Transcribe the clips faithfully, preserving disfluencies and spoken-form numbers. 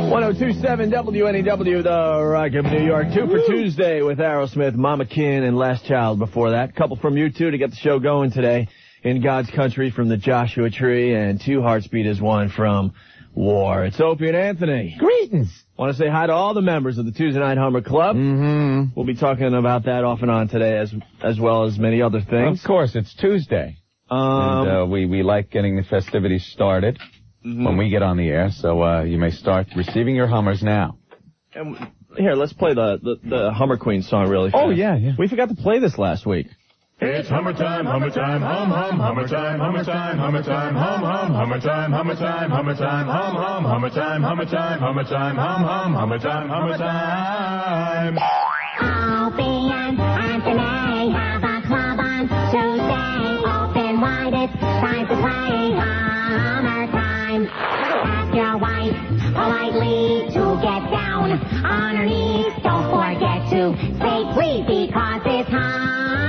one oh two point seven W N E W, the Rock of New York. Two for Tuesday with Aerosmith, Mama Kin, and Last Child before that. Couple from you two to get the show going today. In God's Country from the Joshua Tree, and Two Hearts Beat as One from War. It's Opie and Anthony. Greetings. Want to say hi to all the members of the Tuesday Night Hummer Club. Mm-hmm. We'll be talking about that off and on today, as as well as many other things. Of course, it's Tuesday. Um, and uh, we, we like getting the festivities started mm-hmm. when we get on the air, so uh, you may start receiving your Hummers now. And here, let's play the, the, the Hummer Queen song really fast. Oh, yeah, yeah. We forgot to play this last week. It's Hummer time, Hummer time, hum hum, Hummer time, Hummer time, Hummer time, hum hum, Hummer time, Hummer time, Hummer time, hum hum, Hummer time, Hummer time, Hummer time, hum hum, Hummer time, Hummer time. Opie and Anthony have a club on Tuesday. Open wide, it's time to play Hummer time. Ask your wife politely to get down on her knees. Don't forget to say please because it's Hummer.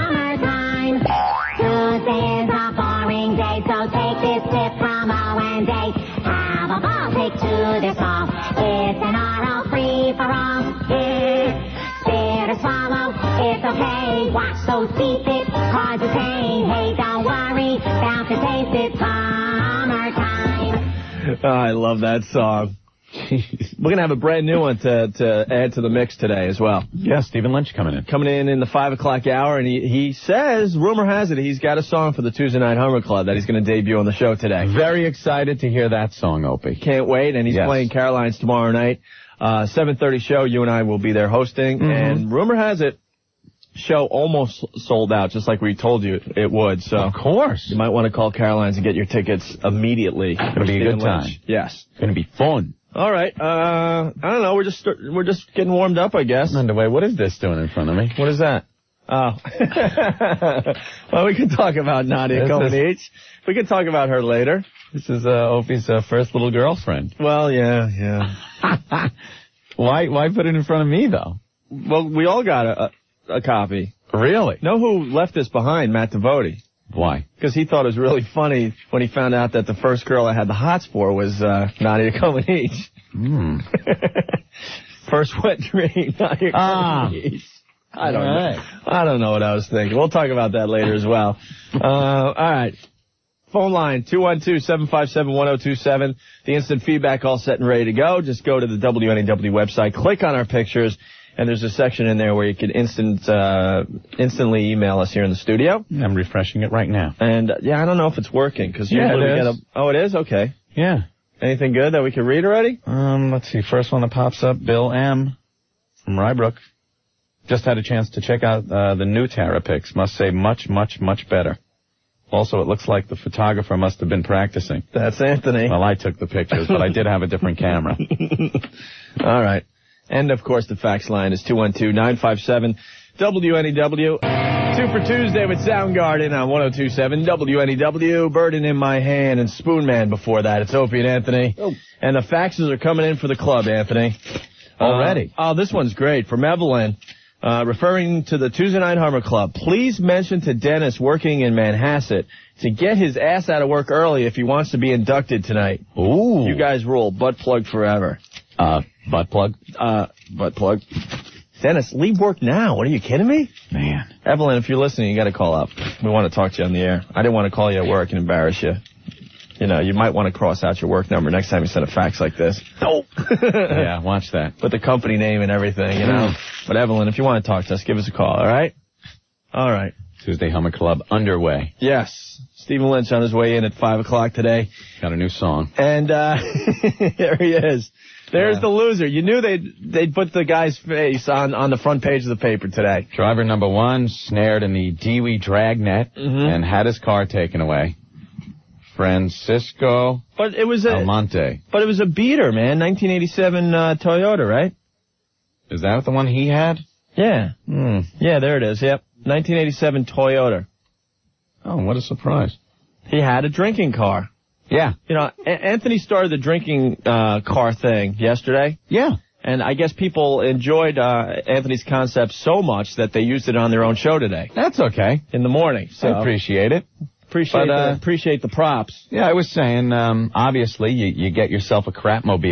Tuesday is a boring day, so take this tip from O and A. Have a ball, take to this ball. It's an R O free-for-all. It's spit or swallow, it's okay. Watch those teeth, it causes pain. Hey, don't worry about the taste, it's Hummer time. Oh, I love that song. We're going to have a brand new one to, to add to the mix today as well. Yeah, Stephen Lynch coming in. Coming in in the five o'clock hour, and he, he says, rumor has it, he's got a song for the Tuesday Night Hummer Club that he's going to debut on the show today. Very excited to hear that song, Opie. Can't wait, and he's yes. playing Caroline's tomorrow night. Uh, seven thirty show, you and I will be there hosting, mm-hmm. and rumor has it, show almost sold out, just like we told you it would. So of course. You might want to call Caroline's and get your tickets immediately. It's going to be a good time. Lynch. Yes. It's going to be fun. All right. Uh, I don't know. We're just we're just getting warmed up, I guess. Underway. What is this doing in front of me? What is that? Oh. Well, we can talk about Nadia Comaneci. We can talk about her later. This is uh, Opie's uh, first little girlfriend. Well, yeah, yeah. Why why put it in front of me, though? Well, we all got a, a, a copy. Really? Know who left this behind? Matt Devoti. Why? Because he thought it was really funny when he found out that the first girl I had the hots for was uh, Nadia Comaneci. Mm. First wet dream, Nadia ah. Comaneci. I don't right. know. I don't know what I was thinking. We'll talk about that later as well. Uh, all right. Phone line, two one two, seven five seven, one oh two seven. The instant feedback all set and ready to go. Just go to the W N E W website, click on our pictures, and there's a section in there where you can instant, uh, instantly email us here in the studio. I'm refreshing it right now. And, uh, yeah, I don't know if it's working. Cause yeah, usually it we is. get a, oh, it is? Okay. Yeah. Anything good that we can read already? Um, let's see. First one that pops up, Bill M. from Rybrook. Just had a chance to check out uh, the new Tara pics. Must say much, much, much better. Also, it looks like the photographer must have been practicing. That's Anthony. Well, I took the pictures, but I did have a different camera. All right. And, of course, the fax line is two one two, nine five seven, W N E W. Two for Tuesday with Soundgarden on one oh two point seven W N E W. Burden in My Hand and Spoonman before that. It's Opie and Anthony. Oh. And the faxes are coming in for the club, Anthony. Already? Uh, oh, this one's great. From Evelyn, uh, referring to the Tuesday Night Hummer Club. Please mention to Dennis working in Manhasset to get his ass out of work early if he wants to be inducted tonight. Ooh. You guys rule. Butt plug forever. Uh, butt plug? Uh, butt plug. Dennis, leave work now. What, are you kidding me? Man. Evelyn, if you're listening, you got to call up. We want to talk to you on the air. I didn't want to call you at work and embarrass you. You know, you might want to cross out your work number next time you send a fax like this. No. Yeah, watch that. With the company name and everything, you know. But Evelyn, if you want to talk to us, give us a call, all right? All right. Tuesday Hummer Club underway. Yes. Stephen Lynch on his way in at five o'clock today. Got a new song. And uh there he is. There's yeah. the loser. You knew they'd, they'd put the guy's face on, on the front page of the paper today. Driver number one snared in the Dewey dragnet mm-hmm. and had his car taken away. Francisco but it was a, Almonte. But it was a beater, man. nineteen eighty-seven uh, Toyota, right? Is that the one he had? Yeah. Hmm. Yeah, there it is. Yep. nineteen eighty-seven Toyota. Oh, what a surprise. He had a drinking car. Yeah. You know, a- Anthony started the drinking uh, car thing yesterday. Yeah. And I guess people enjoyed uh, Anthony's concept so much that they used it on their own show today. That's okay. In the morning. So I appreciate it. Appreciate, but, uh, the, appreciate the props. Yeah, I was saying, um, obviously, you, you get yourself a crapmobile.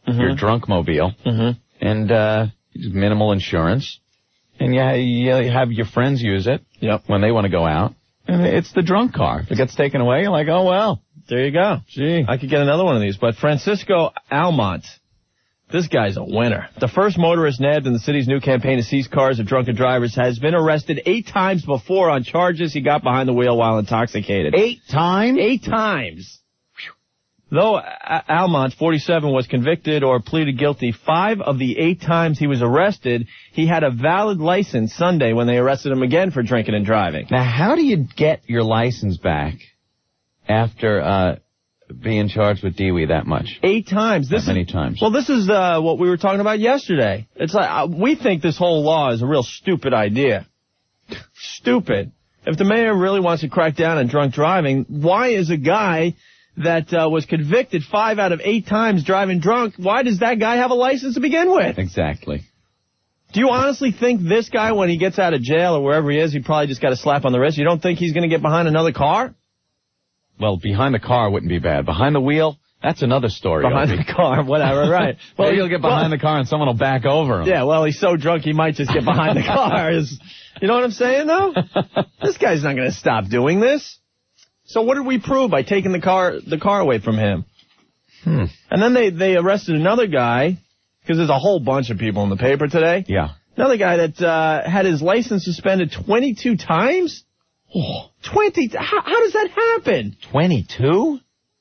Mm-hmm. your drunk mobile, Mm-hmm. and uh, minimal insurance, and you, you have your friends use it Yep. when they want to go out, and it's the drunk car. If it gets taken away, you're like, oh, well. There you go. Gee. I could get another one of these. But Francisco Almont, this guy's a winner. The first motorist nabbed in the city's new campaign to seize cars of drunken drivers has been arrested eight times before on charges he got behind the wheel while intoxicated. Eight times? Eight times. Though Almont, forty-seven, was convicted or pleaded guilty five of the eight times he was arrested, he had a valid license Sunday when they arrested him again for drinking and driving. Now, how do you get your license back after uh, being charged with D W I that much? Eight times. This that many is, times. Well, this is uh, what we were talking about yesterday. It's like uh, we think this whole law is a real stupid idea. Stupid. If the mayor really wants to crack down on drunk driving, why is a guy that uh, was convicted five out of eight times driving drunk, why does that guy have a license to begin with? Exactly. Do you honestly think this guy, when he gets out of jail or wherever he is, he probably just got a slap on the wrist? You don't think he's going to get behind another car? Well, behind the car wouldn't be bad. Behind the wheel, that's another story. Behind Opie. the car, whatever, right. Well, Well, he'll get behind well, the car and someone will back over him. Yeah, well, he's so drunk he might just get behind the car. Is, you know what I'm saying, though? This guy's not going to stop doing this. So what did we prove by taking the car the car away from him? Hmm. And then they, they arrested another guy, because there's a whole bunch of people in the paper today. Yeah. Another guy that uh, had his license suspended twenty-two times? Oh, twenty? How, how does that happen? twenty-two?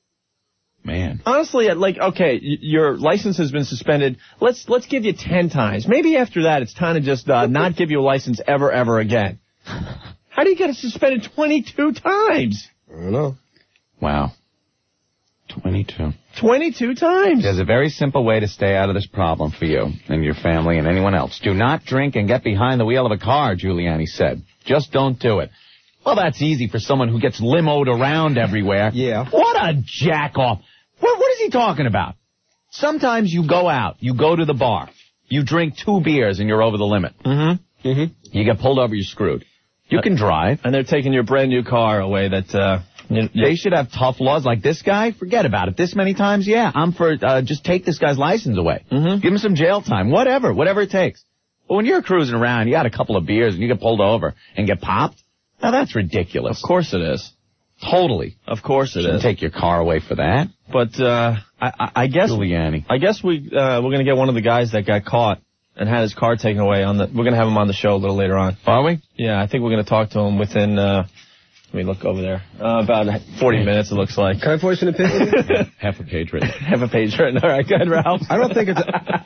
Man. Honestly, like, okay, y- your license has been suspended. Let's let's give you ten times. Maybe after that, it's time to just uh, not give you a license ever, ever again. How do you get suspended twenty-two times? I don't know. Wow. twenty-two. twenty-two times. There's a very simple way to stay out of this problem for you and your family and anyone else. Do not drink and get behind the wheel of a car, Giuliani said. Just don't do it. Well, that's easy for someone who gets limoed around everywhere. Yeah. What a jack-off. What, what is he talking about? Sometimes you go out, you go to the bar, you drink two beers and you're over the limit. Mm-hmm. Mm-hmm. You get pulled over, you're screwed. You can drive. And they're taking your brand new car away that, uh... You, you, They should have tough laws like this guy. Forget about it. This many times, yeah, I'm for uh, just take this guy's license away. Mhm. Give him some jail time. Whatever. Whatever it takes. But when you're cruising around, you got a couple of beers and you get pulled over and get popped, now that's ridiculous. Of course it is. Totally. Of course it Shouldn't is. take your car away for that. But, uh, I, I, I guess... Giuliani. I guess we, uh, we're gonna get one of the guys that got caught and had his car taken away on the... We're gonna have him on the show a little later on. Are we? Yeah, I think we're gonna talk to him within, uh... Let me look over there. Uh, about forty minutes, it looks like. Can I voice an opinion? Half a page written. Have a page written. All right, go ahead, Ralph. I don't think it's.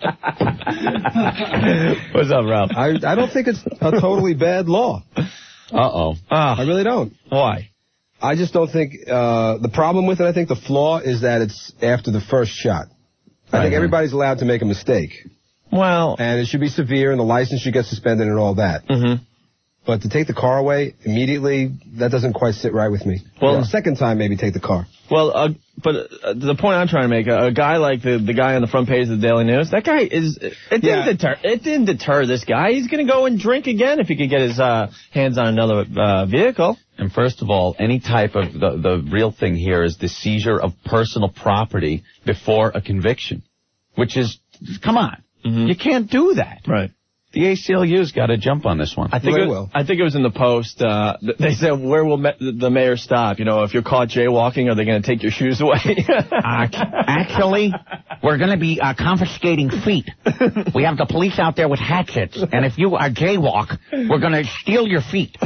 What's up, Ralph? I I don't think it's a totally bad law. Uh-oh. Ah, I really don't. why? I just don't think uh, the problem with it. I think the flaw is that it's after the first shot. I think Right. everybody's allowed to make a mistake, Well, and it should be severe, and the license should get suspended and all that. mm-hmm. But to take the car away immediately, that doesn't quite sit right with me. Well- Well, the second time, maybe take the car. Well, uh, but uh, the point I'm trying to make, a, a guy like the the guy on the front page of the Daily News, that guy is, it didn't Yeah. deter, it didn't deter this guy. He's going to go and drink again if he could get his uh, hands on another uh, vehicle. And first of all, any type of, the, the real thing here is the seizure of personal property before a conviction, which is, come on, Mhm. you can't do that. Right. The A C L U's got to jump on this one. I think Well, it, they will. I think it was in the Post. Uh, th- they said, "Where will ma- the mayor stop? You know, if you're caught jaywalking, are they going to take your shoes away?" Uh, actually, we're going to be uh, confiscating feet. We have the police out there with hatchets, and if you are jaywalk, we're going to steal your feet.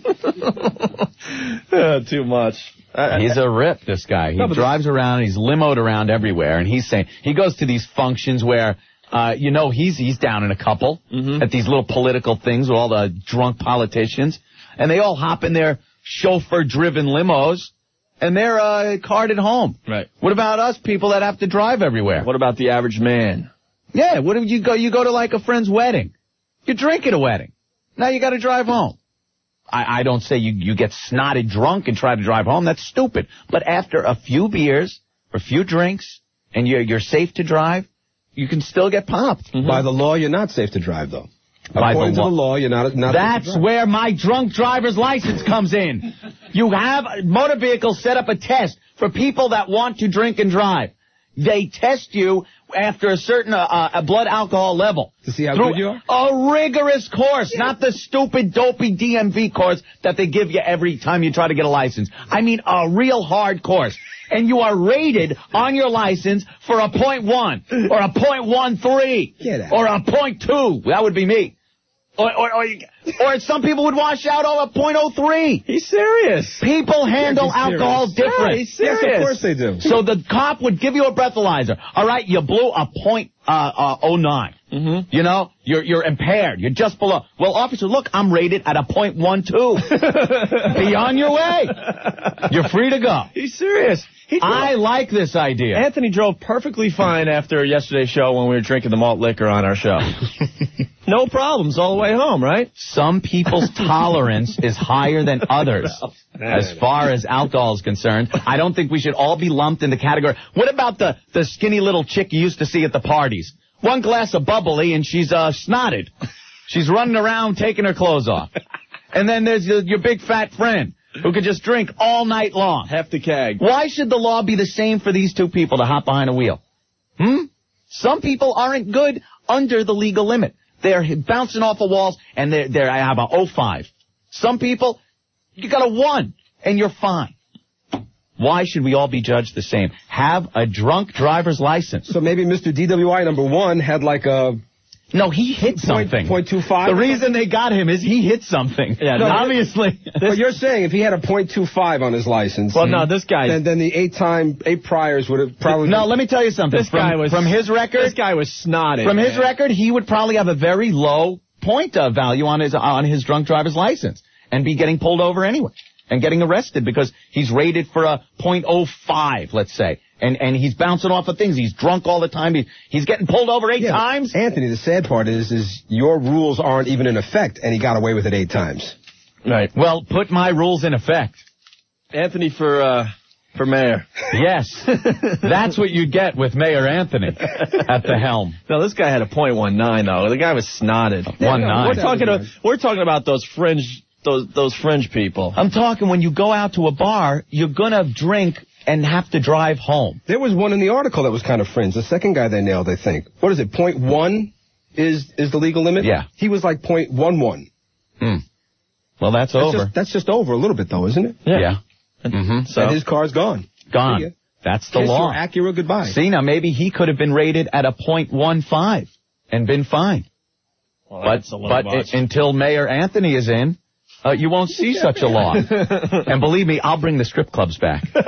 Uh, too much. Uh, He's a rip, this guy. He No, but drives around, he's limoed around everywhere, and he's saying, he goes to these functions where, uh, you know, he's he's down in a couple Mhm. at these little political things with all the drunk politicians, and they all hop in their chauffeur-driven limos, and they're uh, carted home. Right. What about us people that have to drive everywhere? What about the average man? Yeah, what if you go, you go to like a friend's wedding. You drink at a wedding. Now you got to drive home. I, I don't say you, you get snotted drunk and try to drive home. That's stupid. But after a few beers or a few drinks and you're, you're safe to drive, you can still get popped. By the law, you're not safe to drive, though. By According the to the law. law, you're not. not safe to That's drive. where my drunk driver's license comes in. You have motor vehicles set up a test for people that want to drink and drive. They test you after a certain uh, uh, blood alcohol level. To see how Through good you are? A rigorous course, yeah. Not the stupid, dopey D M V course that they give you every time you try to get a license. I mean a real hard course. And you are rated on your license for a point one, or a point one three, or a point two. That would be me. Or, or, or, or some people would wash out on a point oh three. He's serious. People handle he's alcohol serious. different. Yeah, he's serious. Yes, of course they do. So the cop would give you a breathalyzer. All right, you blew a point uh, uh, oh nine. Mm-hmm. You know, you're you're impaired. You're just below. Well, officer, look, I'm rated at a point one two. Be on your way. You're free to go. He's serious. He I like this idea. Anthony drove perfectly fine after yesterday's show when we were drinking the malt liquor on our show. No problems all the way home, right? Some people's tolerance is higher than others as far as alcohol is concerned. I don't think we should all be lumped in the category. What about the, the skinny little chick you used to see at the parties? One glass of bubbly and she's uh, snotted. She's running around taking her clothes off. And then there's your, your big fat friend who could just drink all night long. Half the keg. Why should the law be the same for these two people to hop behind a wheel? Hmm? Some people aren't good under the legal limit. They're bouncing off of walls, and they're, they're, I have a oh five. Some people, you got a one, and you're fine. Why should we all be judged the same? Have a drunk driver's license. So maybe Mister D W I number one had like a... No, he hit something. point two five. The reason they got him is he hit something. Yeah, no, obviously. But you're saying if he had a point two five on his license. Well, no, this guy. Then, then the eight time, eight priors would have probably. No, let me tell you something. This from, guy was from his record. This guy was snotted. From his man. record, he would probably have a very low point uh, value on his on his drunk driver's license and be getting pulled over anyway and getting arrested because he's rated for a point oh five, let's say. And and he's bouncing off of things. He's drunk all the time. He, he's getting pulled over eight yeah, times. Anthony, the sad part is, is your rules aren't even in effect, and he got away with it eight times. Right. Well, put my rules in effect. Anthony for uh, for mayor. Yes. That's what you get with Mayor Anthony at the helm. No, this guy had a point one nine though. The guy was snotted. One nine. We're talking about we're talking about those fringe those those fringe people. I'm talking when you go out to a bar, you're gonna drink and have to drive home. There was one in the article that was kind of fringe. The second guy they nailed, I think. What is it? Point one is is the legal limit? Yeah. He was like point one one. Hmm. Well, that's, that's over. Just, that's just over a little bit, though, isn't it? Yeah. yeah. Mm-hmm. So and his car's gone. Gone. That's the law. Acura, goodbye. See, now maybe he could have been rated at a point one five and been fine. Well, but but it, until Mayor Anthony is in, Uh, you won't see such a law. And believe me, I'll bring the strip clubs back. Hey,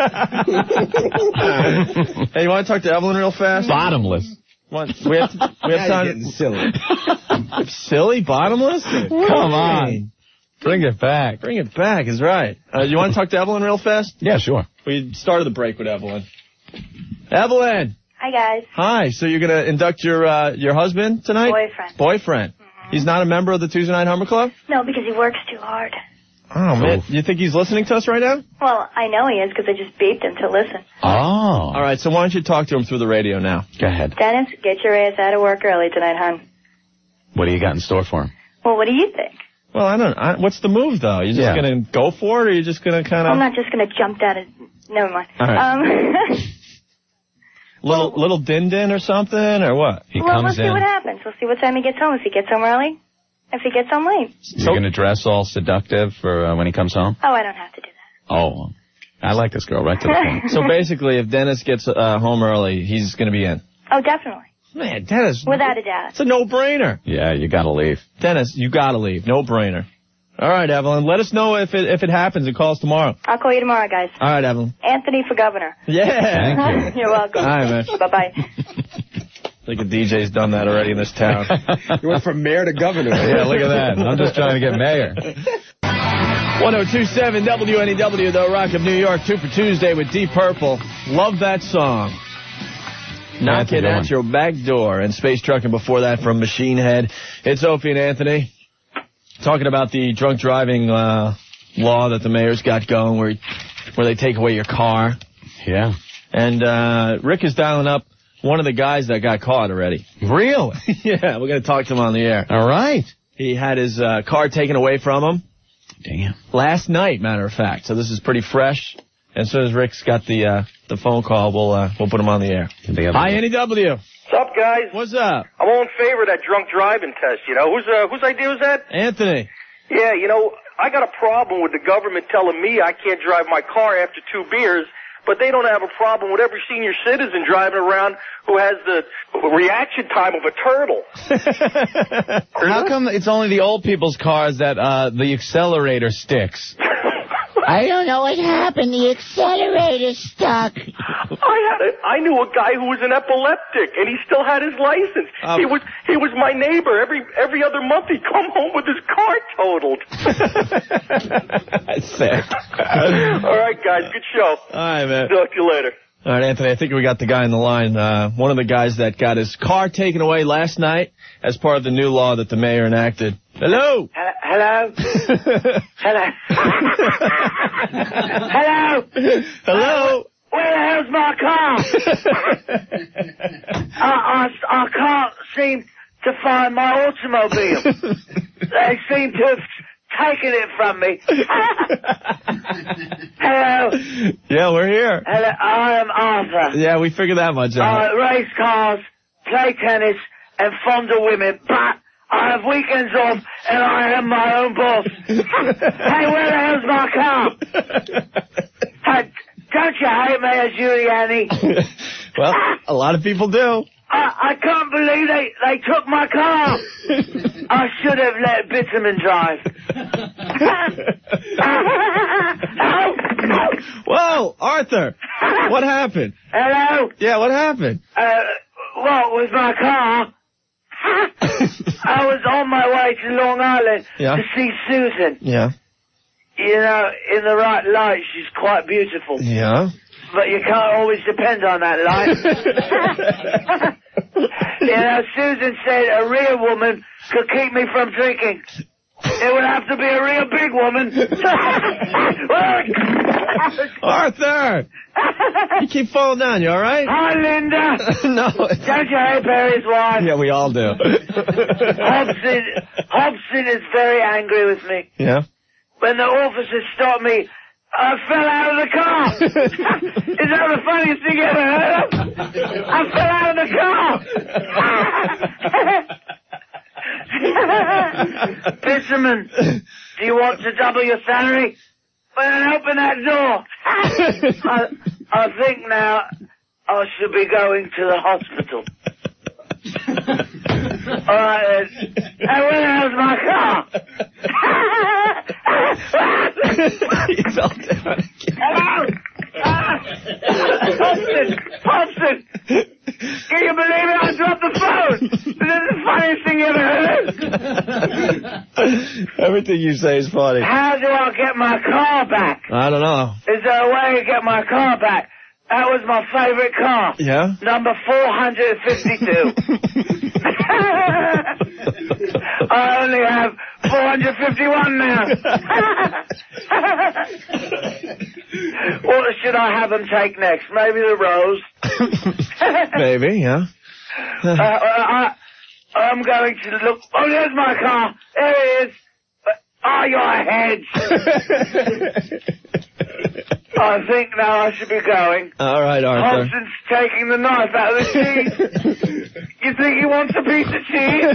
you want to talk to Evelyn real fast? Bottomless. What? We have, to, we have time. Getting silly. Silly? Bottomless? Come on. Bring it back. Bring it back is right. Uh, you want to talk to Evelyn real fast? Yeah, sure. We started the break with Evelyn. Evelyn. Hi, guys. Hi. So you're going to induct your uh, your husband tonight? Boyfriend. Boyfriend. He's not a member of the Tuesday Night Hummer Club? No, because he works too hard. Oh, man. You think he's listening to us right now? Well, I know he is because I just beeped him to listen. Oh. All right, so why don't you talk to him through the radio now? Go ahead. Dennis, get your ass out of work early tonight, hon. What do you got in store for him? Well, what do you think? Well, I don't I, what's the move, though? You just Yeah. going to go for it, or are you just going to kind of... I'm not just going to jump down and... Never mind. All right. Um, little little din-din or something, or what? He well, we'll comes see in. what happens. We'll see what time he gets home. If he gets home early, if he gets home late. You're going to dress all seductive for uh, when he comes home? Oh, I don't have to do that. Oh, I like this girl right to the point. So basically, if Dennis gets uh, home early, he's going to be in. Oh, definitely. Man, Dennis. Without a doubt. It's a no-brainer. Yeah, you got to leave. Dennis, you got to leave. No-brainer. All right, Evelyn. Let us know if it if it happens and call us tomorrow. I'll call you tomorrow, guys. All right, Evelyn. Anthony for governor. Yeah. Thank you. You're welcome. All right, man. Bye-bye. I think a D J's done that already in this town. You went from mayor to governor. Yeah, look at that. I'm just trying to get mayor. one oh two point seven W N E W, The Rock of New York, two for Tuesday with Deep Purple. Love that song. Knocking at your back door. And Space Trucking before that from Machine Head. It's Opie and Anthony talking about the drunk driving uh, law that the mayor's got going where, where they take away your car. Yeah. And uh, Rick is dialing up one of the guys that got caught already. Really? Yeah, we're going to talk to him on the air. All right. He had his uh, car taken away from him. Damn. Last night, matter of fact. So this is pretty fresh. And so as Rick's got the uh, the phone call, we'll uh, we'll put him on the air. Hi, N E W. What's up, guys? What's up? I won't favor that drunk driving test, you know. Whose uh, whose idea was that? Anthony. Yeah, you know, I got a problem with the government telling me I can't drive my car after two beers, but they don't have a problem with every senior citizen driving around who has the reaction time of a turtle. How come it's only the old people's cars that uh, the accelerator sticks? I don't know what happened. The accelerator stuck. I had a, I knew a guy who was an epileptic, and he still had his license. Um, he was he was my neighbor. Every every other month he'd come home with his car totaled. That's sick. All right, guys, good show. All right, man. Talk to you later. All right, Anthony, I think we got the guy in the line. Uh, one of the guys that got his car taken away last night as part of the new law that the mayor enacted. Hello? Hello? Hello? Hello? Hello? Where the hell's my car? I, I, I can't seem to find my automobile. They seem to have taken it from me. Hello? Yeah, we're here. Hello, I am Arthur. Yeah, we figured that much out. I race cars, play tennis, and fondle women, but I have weekends off, and I am my own boss. Hey, where the hell's my car? Hey, don't you hate me, Giuliani? Well, a lot of people do. I, I can't believe they, they took my car. I should have let Bitterman drive. Whoa, Arthur, what happened? Hello? Yeah, what happened? Uh, what was my car? I was on my way to Long Island Yeah. to see Susan. Yeah. You know, in the right light, she's quite beautiful. Yeah. But you can't always depend on that light. You know, Susan said a real woman could keep me from drinking. It would have to be a real big woman. Arthur! You keep falling down, you all right? Hi, Linda. No. Don't you hate Barry's wife? Yeah, we all do. Hobson, Hobson is very angry with me. Yeah? When the officer stopped me, I fell out of the car. Is that the funniest thing you ever heard of? I fell out of the car. Fisherman, do you want to double your salary? Well, then open that door. I, I think now I should be going to the hospital. All right, then. Hey, where the hell's my car? He's all down again. Hello? Hobson! Hobson! Can you believe it? I dropped the phone! This is the funniest thing you ever heard. Everything you say is funny. How do I get my car back? I don't know. Is there a way to get my car back? That was my favorite car. Yeah? Number four hundred fifty-two. I only have four hundred fifty-one now. What should I have them take next? Maybe the rose? Maybe, yeah. uh, I, I'm going to look. Oh, there's my car. There it is. Oh, your heads. I think now I should be going. All right, Arthur. Hobson's taking the knife out of the cheese. You think he wants a piece of cheese?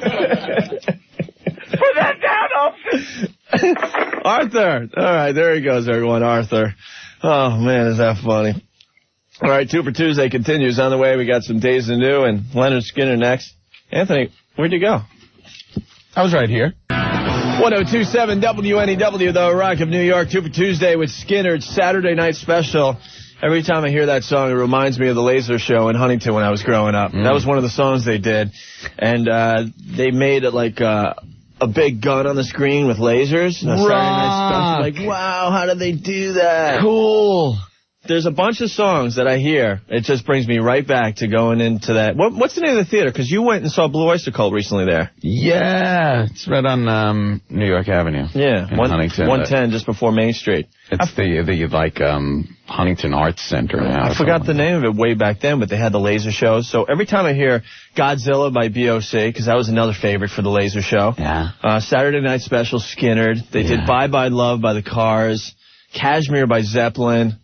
Put that down, Hobson. Arthur. All right, there he goes, everyone. Arthur. Oh, man, is that funny. All right, Two for Tuesday continues. On the way, we got some Days to Do and Leonard Skinner next. Anthony, where'd you go? I was right here. one oh two point seven W N E W, the Rock of New York. Two for Tuesday with Skinner. It's Saturday night special. Every time I hear that song, it reminds me of the Laser Show in Huntington when I was growing up. Mm. That was one of the songs they did. And uh, they made it like uh, a big gun on the screen with lasers. And Saturday night special. Like, wow, how did they do that? Cool. There's a bunch of songs that I hear. It just brings me right back to going into that. What, what's the name of the theater? Because you went and saw Blue Oyster Cult recently there. Yeah, it's right on um, New York Avenue. Yeah, in one, Huntington. one ten just before Main Street. It's the, the, like, um, Huntington Arts Center now. I forgot the name of it way back then, but they had the laser shows. So every time I hear Godzilla by B O C, because that was another favorite for the laser show. Yeah. Uh, Saturday Night Special, Skinnerd. They Yeah. did Bye Bye Love by the Cars. Cashmere by Zeppelin.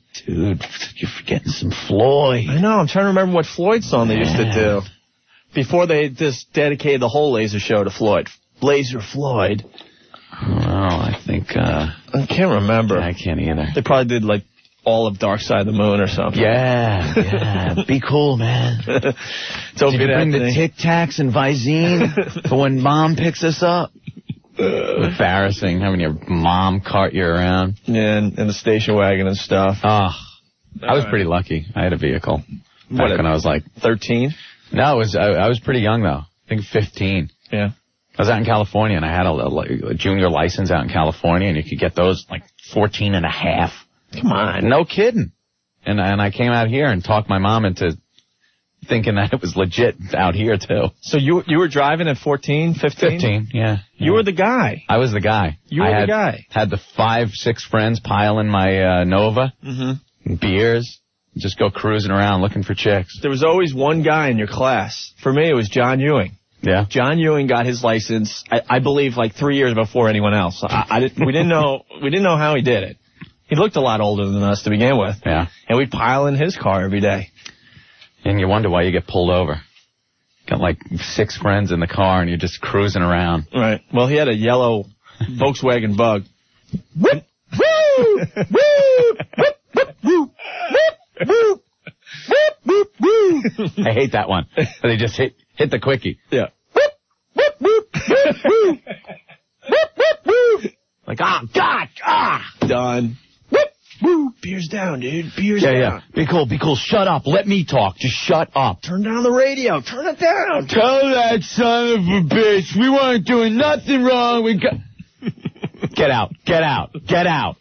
Dude, you're forgetting some Floyd. I know. I'm trying to remember what Floyd song they used to do before they just dedicated the whole Laser show to Floyd. Laser Floyd. Oh, I think, uh... I can't remember. I can't either. They probably did, like, all of Dark Side of the Moon or something. Yeah, yeah. Be cool, man. So Did you bring the Tic Tacs and Visine for when Mom picks us up? Embarrassing having your mom cart you around. Yeah, and, and the station wagon and stuff. Oh, I was pretty lucky. I had a vehicle back What, when I was like thirteen? No, it was I, I was pretty young though. I think fifteen. Yeah. I was out in California and I had a, a, a junior license out in California, and you could get those like fourteen and a half. Come on. No kidding. And and I came out here and talked my mom into thinking that it was legit out here too. So you you were driving at fourteen, fifteen? fifteen, yeah. You yeah. were the guy. I was the guy. You were I the had, guy. Had the five, six friends pile in my uh, Nova, Mm-hmm. beers, just go cruising around looking for chicks. There was always one guy in your class. For me, it was John Ewing. Yeah. John Ewing got his license, I, I believe, like three years before anyone else. I, I didn't, we didn't know we didn't know how he did it. He looked a lot older than us to begin with. Yeah. And we'd pile in his car every day. And you wonder why you get pulled over. Got like six friends in the car and you're just cruising around. Right. Well, he had a yellow Volkswagen Bug. Whoop! Woo! Woo! Whoop! Whoop! Whoop! Whoop! Whoop! Whoop! Whoop! I hate that one. They just hit hit the quickie. Yeah. Whoop! Whoop! Whoop! Whoop! Whoop! Whoop! Whoop! Whoop! Like, ah, God, ah! Done. Whoop! Woo! Beer's down, dude. Beer's Yeah, down. yeah. Be cool, be cool. Shut up. Let me talk. Just shut up. Turn down the radio. Turn it down. Tell that son of a bitch we weren't doing nothing wrong. We got... Get out. Get out. Get out.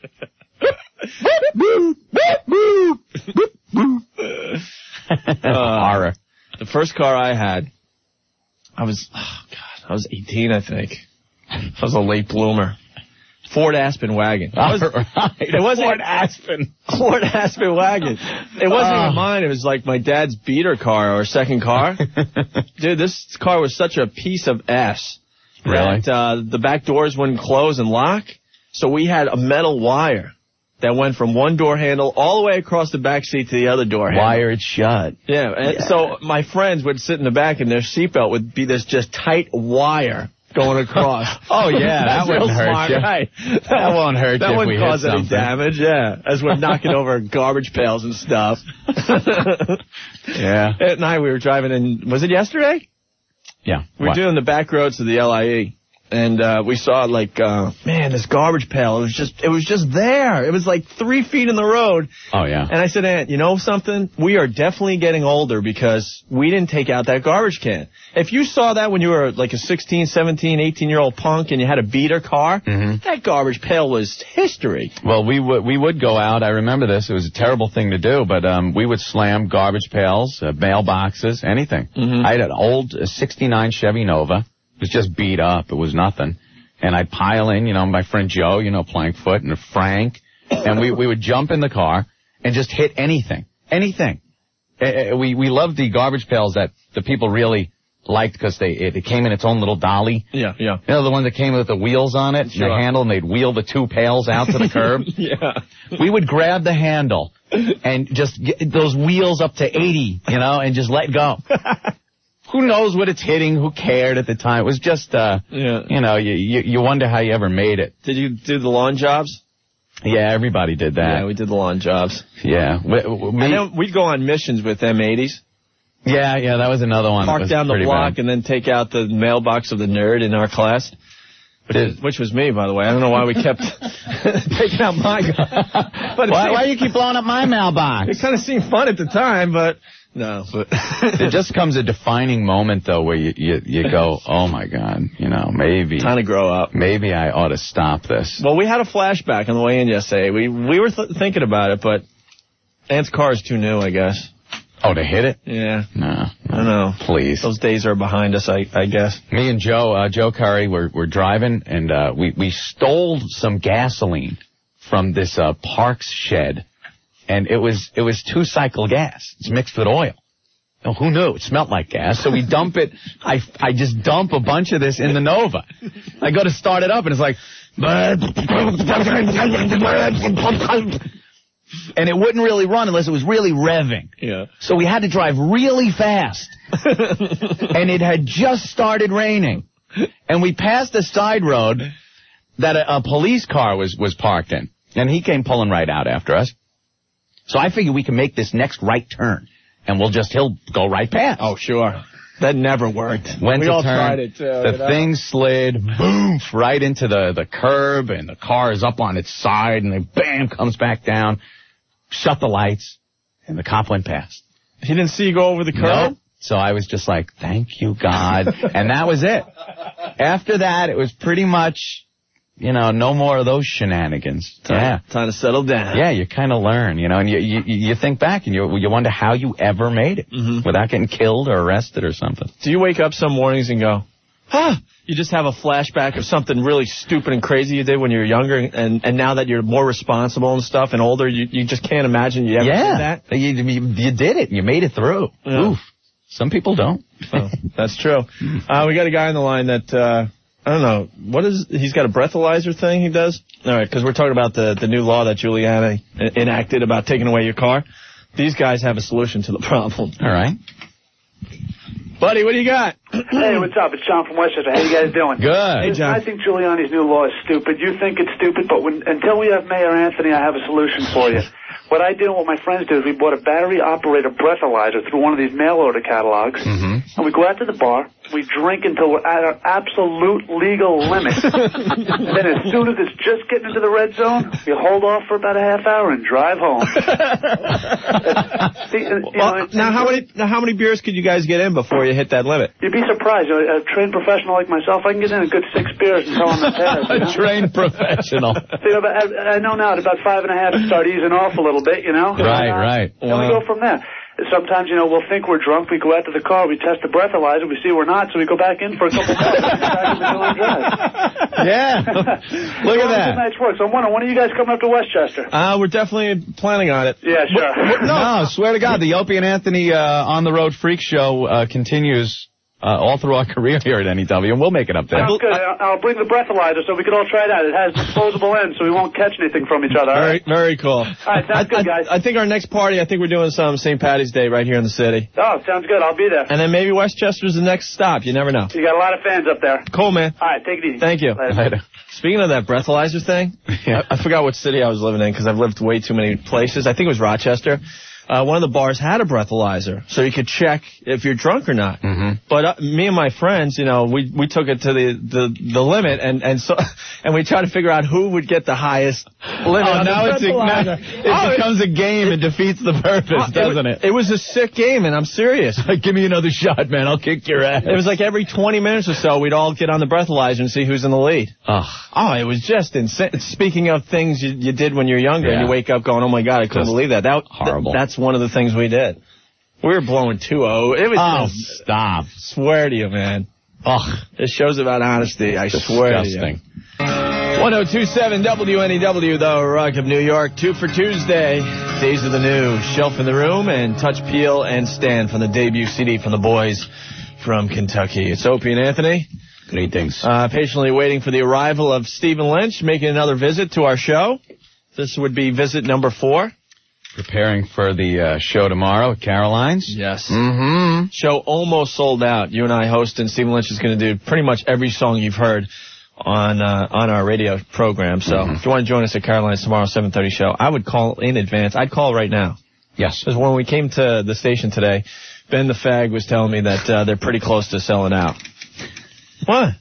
Horror. The first car I had, I was, oh God, I was eighteen, I think. I was a late bloomer. Ford Aspen wagon. It, was, right. it wasn't Ford Aspen. Ford Aspen wagon. It wasn't uh. even mine. It was like my dad's beater car or second car. Dude, this car was such a piece of ass. Really? That, uh, the back doors wouldn't close and lock. So we had a metal wire that went from one door handle all the way across the back seat to the other door handle. Wired shut. Yeah, and yeah. So my friends would sit in the back and their seatbelt would be this just tight wire going across. Oh, yeah, that wouldn't hurt smart, you. Right. That won't hurt that you if wouldn't we cause hit any something. damage, yeah, as we're knocking over garbage pails and stuff. Yeah. At night we were driving in, was it yesterday? Yeah. We were what? doing the back roads of the L I E. And uh, we saw, like, uh, man, this garbage pail. It was just, it was just there. It was like three feet in the road. Oh, yeah. And I said, Aunt, you know something? We are definitely getting older because we didn't take out that garbage can. If you saw that when you were like a sixteen, seventeen, eighteen-year-old punk and you had a beater car, mm-hmm. that garbage pail was history. Well, we would we would go out. I remember this. It was a terrible thing to do, but um, we would slam garbage pails, uh, mailboxes, anything. Mm-hmm. I had an old uh, sixty-nine Chevy Nova. It was just beat up. It was nothing. And I'd pile in, you know, my friend Joe, you know, Plankfoot, and Frank, and we, we would jump in the car and just hit anything. Anything. Uh, we we loved the garbage pails that the people really liked because they it, it came in its own little dolly. Yeah, yeah. You know, the one that came with the wheels on it, Sure. the handle, and they'd wheel the two pails out to the curb. Yeah. We would grab the handle and just get those wheels up to eighty, you know, and just let go. Who knows what it's hitting? Who cared at the time? It was just, uh, yeah. you know, you, you you wonder how you ever made it. Did you do the lawn jobs? Yeah, everybody did that. Yeah, we did the lawn jobs. Yeah. We, we, and then we'd go on missions with M eighties. Yeah, yeah, that was another one. Park that was down the pretty block bad. and then take out the mailbox of the nerd in our class. Which, is, which was me, by the way. I don't know why we kept taking out my guy. But why, why do you keep blowing up my mailbox? It kind of seemed fun at the time, but no. But it just comes a defining moment, though, where you, you, you go, oh, my God, you know, maybe. Time to grow up. Maybe I ought to stop this. Well, we had a flashback on the way in yesterday. We, we were th- thinking about it, but Ant's car is too new, I guess. Oh, to hit it? Yeah. No. no. I don't know. Please. Those days are behind us, I, I guess. Me and Joe, uh, Joe Curry, were, were driving, and uh, we, we stole some gasoline from this uh, Parks shed, and it was it was two-cycle gas. It's mixed with oil. Now, who knew? It smelled like gas, so we dump it. I, I just dump a bunch of this in the Nova. I go to start it up, and it's like... and it wouldn't really run unless it was really revving. Yeah. So we had to drive really fast. And it had just started raining. And we passed a side road that a, a police car was, was parked in. And he came pulling right out after us. So I figured we can make this next right turn. And we'll just, he'll go right past. Oh, sure. That never worked. Went we to all turn, tried it, too. the you know? thing slid, boom, right into the, the curb, and the car is up on its side, and then bam, comes back down, shut the lights, and the cop went past. He didn't see you go over the curb? Nope. So I was just like, thank you, God. And that was it. After that, it was pretty much, you know, no more of those shenanigans. Time, yeah. Time to settle down. Yeah, you kind of learn, you know, and you, you you think back and you you wonder how you ever made it mm-hmm. without getting killed or arrested or something. Do you wake up some mornings and go, ah, you just have a flashback of something really stupid and crazy you did when you were younger, and, and now that you're more responsible and stuff and older, you, you just can't imagine you ever yeah. did that? You, you, you did it. You made it through. Yeah. Oof. Some people don't. Oh, that's true. Uh, we got a guy on the line that... Uh, I don't know. What is, he's got a breathalyzer thing he does? All right, because we're talking about the, the new law that Giuliani enacted about taking away your car. These guys have a solution to the problem. All right. Buddy, what do you got? Hey, what's up? It's John from Westchester. How you guys doing? Good. Hey, John. I think Giuliani's new law is stupid. You think it's stupid, but when, until we have Mayor Anthony, I have a solution for you. What I did and what my friends did is we bought a battery-operated breathalyzer through one of these mail-order catalogs, mm-hmm. and we go out to the bar, we drink until we're at our absolute legal limit. And then as soon as it's just getting into the red zone, we hold off for about a half hour and drive home. See, and, you Well, know, now, how many now how many beers could you guys get in before you hit that limit? You'd be surprised. You know, a trained professional like myself, I can get in a good six beers and tell them to pass. You know? A trained professional. You know, but I, I know now at about five and a half, start easing off a little bit, you know? Right, and, uh, right. And wow. we go from there. Sometimes, you know, we'll think we're drunk. We go out to the car. We test the breathalyzer. We see we're not, so we go back in for a couple of hours. Yeah. Look at that. Nice work. So I'm wondering, when are you guys coming up to Westchester? Uh, we're definitely planning on it. Yeah, sure. What, what, no, swear to God, the Opie and Anthony uh, On the Road Freak Show uh, continues uh, all through our career here at N E W, and we'll make it up there. Sounds good. I'll bring the breathalyzer so we can all try it out. It has disposable ends, so we won't catch anything from each other. All Very, right? very cool. All right, sounds I, good, guys. I, I think our next party, I think we're doing some Saint Patty's Day right here in the city. Oh, sounds good. I'll be there. And then maybe Westchester's the next stop. You never know. You got a lot of fans up there. Cool, man. All right, take it easy. Thank you. Later. Later. Speaking of that breathalyzer thing, yeah. I, I forgot what city I was living in because I've lived way too many places. I think it was Rochester. Uh, one of the bars had a breathalyzer, so you could check if you're drunk or not. Mm-hmm. But uh, me and my friends, you know, we we took it to the, the, the limit, and, and so and we tried to figure out who would get the highest limit. Oh, on now the it's a, now breathalyzer. it Oh, becomes a game and defeats the purpose, doesn't it? It was a sick game, and I'm serious. Give me another shot, man. I'll kick your ass. It was like every twenty minutes or so, we'd all get on the breathalyzer and see who's in the lead. Oh, oh it was just insane. Speaking of things you, you did when you're younger, yeah. and you wake up going, oh, my God, I couldn't Just believe that. That horrible. Th- that's one of the things we did. We were blowing two oh. It was oh, just, stop. Swear to you, man. Ugh. This show's about honesty. I swear to you. Disgusting. one oh two point seven W N E W, the Rock of New York. Two for Tuesday. Days of the New. Shelf in the Room and Touch, Peel, and Stand from the debut C D from the boys from Kentucky. It's Opie and Anthony. Greetings. Uh, patiently waiting for the arrival of Stephen Lynch, making another visit to our show. This would be visit number four. Preparing for the uh, show tomorrow at Caroline's. Yes. Mm-hmm. Show almost sold out. You and I host, and Stephen Lynch is going to do pretty much every song you've heard on uh, on our radio program. So mm-hmm. if you want to join us at Caroline's tomorrow, seven thirty show, I would call in advance. I'd call right now. Yes. Because when we came to the station today, Ben the Fag was telling me that uh, they're pretty close to selling out. What?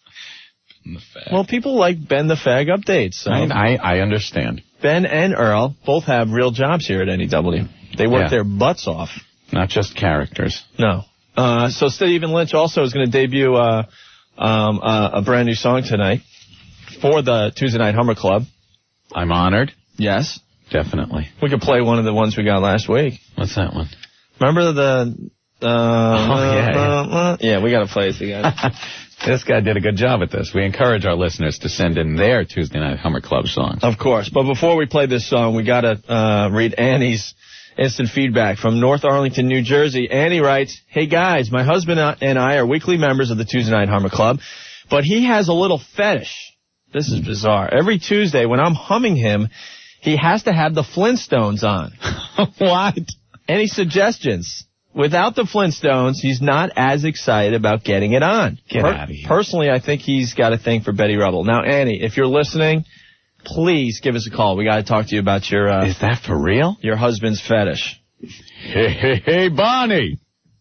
Ben the Fag. Well, people like Ben the Fag updates. So. I, I, I understand. Ben and Earl both have real jobs here at N E W. They work yeah. their butts off. Not just characters. No. Uh, so Stephen Lynch also is going to debut uh, um, uh, a brand new song tonight for the Tuesday Night Hummer Club. I'm honored. Yes. Definitely. We could play one of the ones we got last week. What's that one? Remember the... Uh, oh, yeah, yeah. Uh, uh, yeah, we got to play it together. This guy did a good job at this. We encourage our listeners to send in their Tuesday Night Hummer Club songs. Of course. But before we play this song, we got to uh, read Annie's instant feedback from North Arlington, New Jersey. Annie writes, hey, guys, my husband and I are weekly members of the Tuesday Night Hummer Club, but he has a little fetish. This is bizarre. Every Tuesday when I'm humming him, He has to have the Flintstones on. What? Any suggestions? Without the Flintstones, he's not as excited about getting it on. Get Per- out of here. Personally, I think he's got a thing for Betty Rubble. Now, Annie, if you're listening, please give us a call. We got to talk to you about your uh, Is that for real? your husband's fetish. Hey, hey, hey, Bonnie.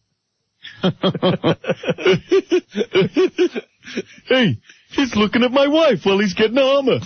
Hey, he's looking at my wife while he's getting a Hummer.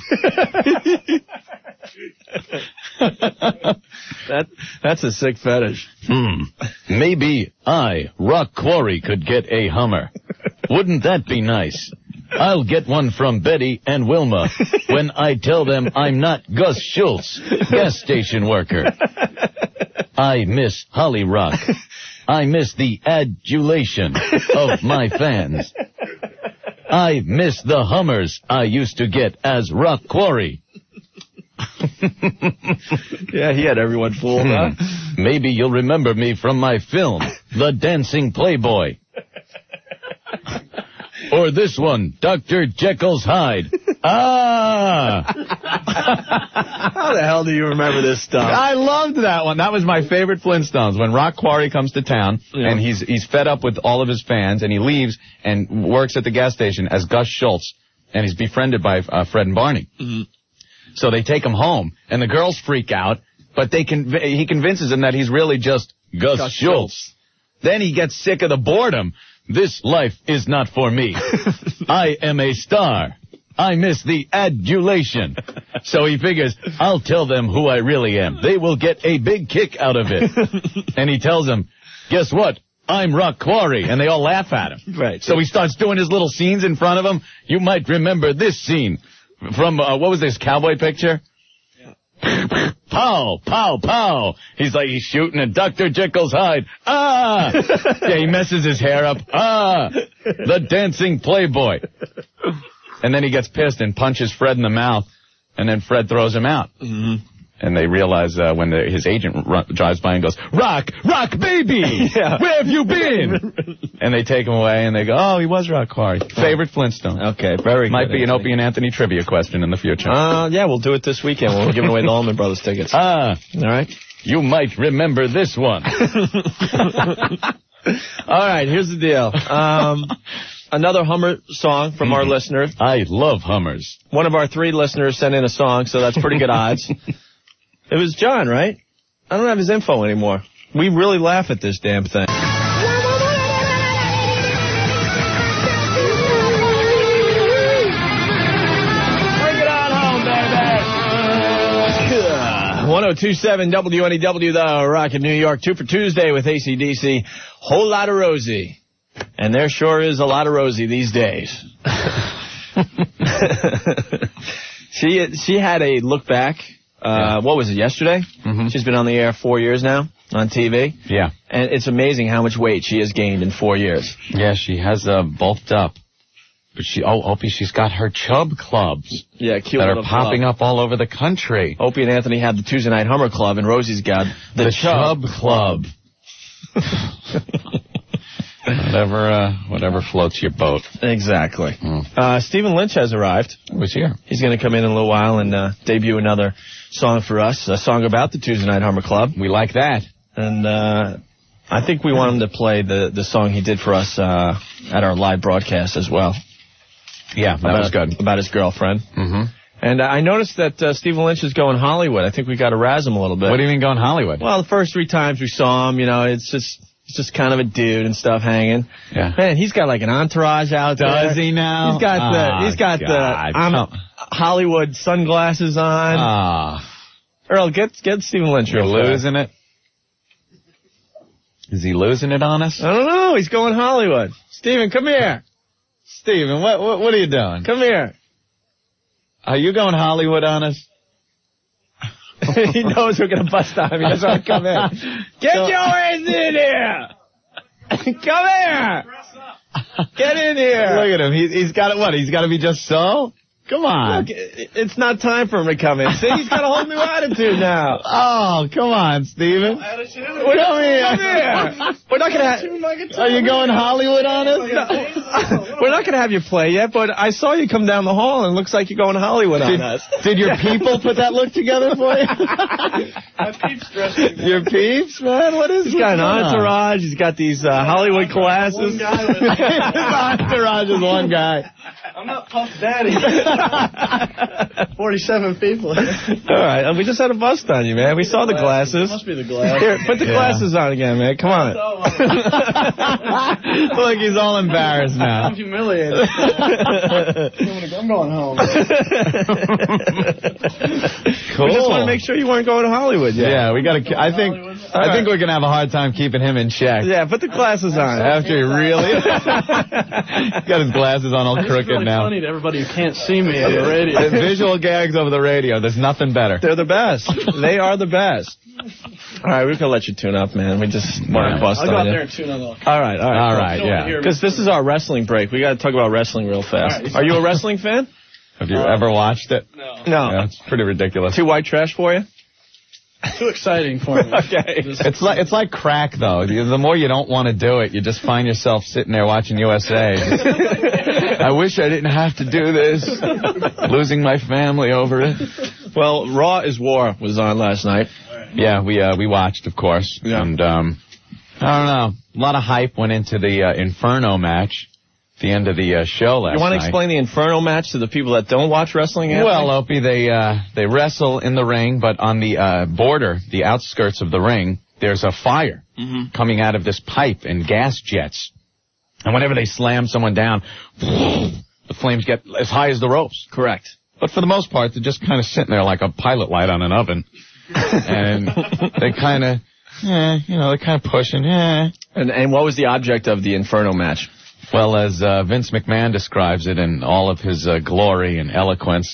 that That's a sick fetish. Hmm. Maybe I, Rock Quarry, could get a Hummer. Wouldn't that be nice? I'll get one from Betty and Wilma when I tell them I'm not Gus Schultz, gas station worker. I miss Holly Rock. I miss the adulation of my fans. I miss the Hummers I used to get as Rock Quarry. Yeah, he had everyone fooled, huh? Maybe you'll remember me from my film, The Dancing Playboy. Or this one, Doctor Jekyll's Hyde. Ah! How the hell do you remember this stuff? I loved that one. That was my favorite Flintstones. When Rock Quarry comes to town, yeah. and he's he's fed up with all of his fans, and he leaves and works at the gas station as Gus Schultz, and he's befriended by uh, Fred and Barney. Mm-hmm. So they take him home, and the girls freak out, but they conv- he convinces them that he's really just Gus, Gus Schultz. Schultz. Then he gets sick of the boredom. This life is not for me. I am a star. I miss the adulation. So he figures, I'll tell them who I really am. They will get a big kick out of it. And he tells them, guess what? I'm Rock Quarry. And they all laugh at him. Right. So he starts doing his little scenes in front of them. You might remember this scene from, uh, what was this, cowboy picture? Pow, pow, pow. He's like, he's shooting at Doctor Jekyll's Hyde. Ah! Yeah, he messes his hair up. Ah! The Dancing Playboy. And then he gets pissed and punches Fred in the mouth, and then Fred throws him out. Mm-hmm. And they realize uh, when the, his agent run, drives by and goes, Rock, Rock, baby! Yeah. Where have you been? And they take him away, and they go, oh, he was Rock Quarry. Favorite Flintstone. Okay, very Might good. be an Anthony. Opie and Anthony trivia question in the future. Uh, yeah, we'll do it this weekend when we're giving away the Allman Brothers tickets. Ah, All right? you might remember this one. All right, here's the deal. Um, another Hummer song from our listener. I love Hummers. One of our three listeners sent in a song, so that's pretty good odds. It was John, right? I don't have his info anymore. We really laugh at this damn thing. one oh two point seven W N E W, the Rock in New York. Two for Tuesday with A C D C. Whole lot of Rosie. And there sure is a lot of Rosie these days. she she had a look back. Uh, yeah. What was it, yesterday? Mm-hmm. She's been on the air four years now on T V. Yeah. And it's amazing how much weight she has gained in four years. Yeah, she has uh, bulked up. But she, oh, Opie, she's got her chub clubs. Yeah, cute that are little popping club. up all over the country. Opie and Anthony have the Tuesday Night Hummer Club, and Rosie's got the, the Chub, Chub Club. whatever, uh, whatever floats your boat. Exactly. Mm. Uh, Stephen Lynch has arrived. Who's here? He's going to come in in a little while and uh, debut another song for us, a song about the Tuesday Night Hummer Club. We like that. And uh, I think we want him to play the, the song he did for us uh, at our live broadcast as well. Yeah, that about, was good. About his girlfriend. Mm-hmm. And uh, I noticed that uh, Stephen Lynch is going Hollywood. I think we got to razz him a little bit. What do you mean going Hollywood? Well, the first three times we saw him, you know, it's just it's just kind of a dude and stuff hanging. Yeah. Man, he's got like an entourage out Does there. Does he now? He's got oh, the he's got God. the um, Hollywood sunglasses on. Ah. Earl, get get Stephen Lynch. You're losing it. Is he losing it on us? I don't know. He's going Hollywood. Stephen, come here. Steven, what, what what are you doing? Come here. Are you going Hollywood on us? He knows we're going to bust on him. He doesn't want to come in. Get so, your ass in here. Come here. Get in here. Look at him. He, he's got it. What? He's got to be just so? Come on. Look, it's not time for him to come in. See, he's got a whole new attitude now. Oh, come on, Steven. Come here. Come here. We're not going to have... Are you going Hollywood on us? No. We're not going to have you play yet, but I saw you come down the hall, and it looks like you're going Hollywood on did, us. Did your people put that look together for you? My peeps dressing. Your peeps, man? What is He's got an entourage. He's got these uh, Hollywood glasses. His entourage is one guy. I'm not Puff Daddy. forty-seven people. All right, and we just had a bust on you, man. We saw the glasses. It must be the glasses. Here, put the Yeah. glasses on again, man. Come on. Look, he's all embarrassed now. I'm humiliated. I'm going home. Cool. We just want to make sure you weren't going to Hollywood yet. Yeah, we got to. I think. I think we're gonna have a hard time keeping him in check. Yeah, put the glasses on. After he really got his glasses on all It's crooked really now. funny to everybody who can't see me on the radio. The visual gags over the radio. There's nothing better. They're the best. They are the best. All right, we're going to let you tune up, man. We just want to bust I'll go out on you. there and tune on the... All right, all right. All cool. right, yeah. Because this is our wrestling break. We got to talk about wrestling real fast. Right. Are you a wrestling fan? Have you ever watched it? No. No. Yeah, it's pretty ridiculous. Too white trash for you? Too exciting for me. Okay. It's like it's like crack, though. The more you don't want to do it, you just find yourself sitting there watching U S A. I wish I didn't have to do this. Losing my family over it. Well, Raw is War was on last night. Yeah, we uh, we watched, of course. Yeah. And um, I don't know. A lot of hype went into the uh, Inferno match. The end of the uh, show last night. You want to explain the Inferno match to the people that don't watch wrestling? Anthony? Well, Opie, they uh, they wrestle in the ring, but on the uh, border, the outskirts of the ring, there's a fire Mm-hmm. coming out of this pipe and gas jets. And whenever they slam someone down, the flames get as high as the ropes. Correct. But for the most part, they're just kind of sitting there like a pilot light on an oven. And they kind of, eh, you know, they're kind of pushing, eh. And and what was the object of the Inferno match? Well, as uh, Vince McMahon describes it in all of his uh, glory and eloquence,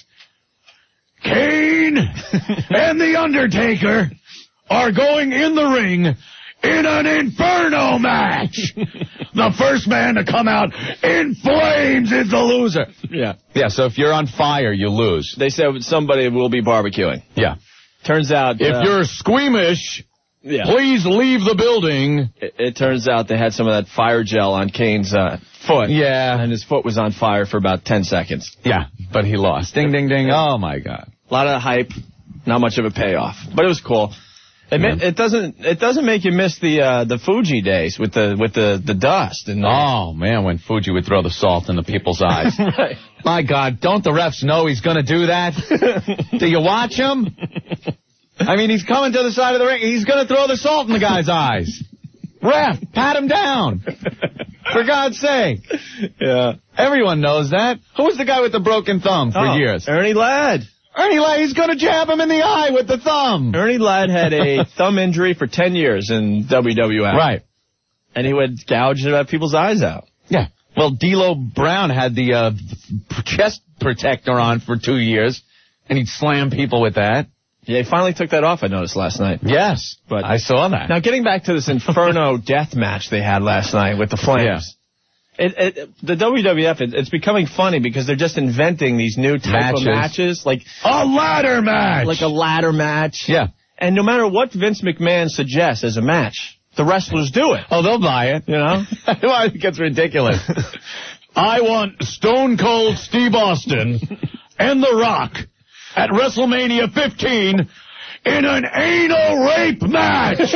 Kane and The Undertaker are going in the ring in an Inferno match. The first man to come out in flames is the loser. Yeah. Yeah, so if you're on fire, you lose. They said somebody will be barbecuing. Yeah. Turns out... If uh, you're squeamish, yeah. please leave the building. It, it turns out they had some of that fire gel on Kane's uh, foot. Yeah. And his foot was on fire for about ten seconds. Yeah, but he lost. Ding, ding, ding. Oh, my God. A lot of hype, not much of a payoff. But it was cool. It, Yeah. it doesn't it doesn't make you miss the uh, the Fuji days with the with the, the dust. And the, Oh, man, when Fuji would throw the salt in the people's eyes. Right. My God, don't the refs know he's going to do that? Do you watch him? I mean, he's coming to the side of the ring. He's going to throw the salt in the guy's eyes. Ref, pat him down. For God's sake. Yeah. Everyone knows that. Who was the guy with the broken thumb for Oh, years? Ernie Ladd. Ernie Ladd, he's going to jab him in the eye with the thumb. Ernie Ladd had a thumb injury for ten years in W W F. Right. And he would gouge uh, people's eyes out. Yeah. Well, D'Lo Brown had the uh, chest protector on for two years, and he'd slam people with that. Yeah, he finally took that off, I noticed, last night. Yes, But I saw that. Now, getting back to this Inferno death match they had last night with the Flames. It, it, the W W F, it, it's becoming funny because they're just inventing these new type Matches. of matches. Like A ladder match. like a ladder match. Yeah. And no matter what Vince McMahon suggests as a match, the wrestlers do it. Oh, they'll buy it. You know? Well, it gets ridiculous. I want Stone Cold Steve Austin and The Rock at WrestleMania fifteen in an anal rape match.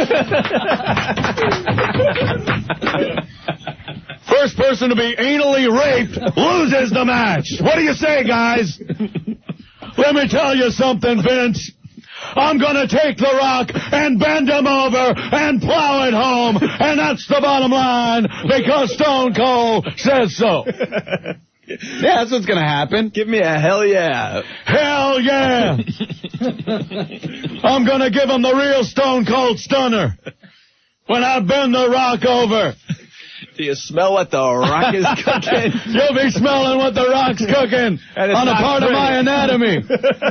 First person to be anally raped loses the match. What do you say, guys? Let me tell you something, Vince. I'm going to take The Rock and bend him over and plow it home. And that's the bottom line because Stone Cold says so. Yeah, that's what's going to happen. Give me a hell yeah. Hell yeah. I'm going to give him the real Stone Cold Stunner when I bend The Rock over. Do you smell what the Rock is cooking? You'll be smelling what The Rock's cooking And it's on a not part of pretty. my anatomy.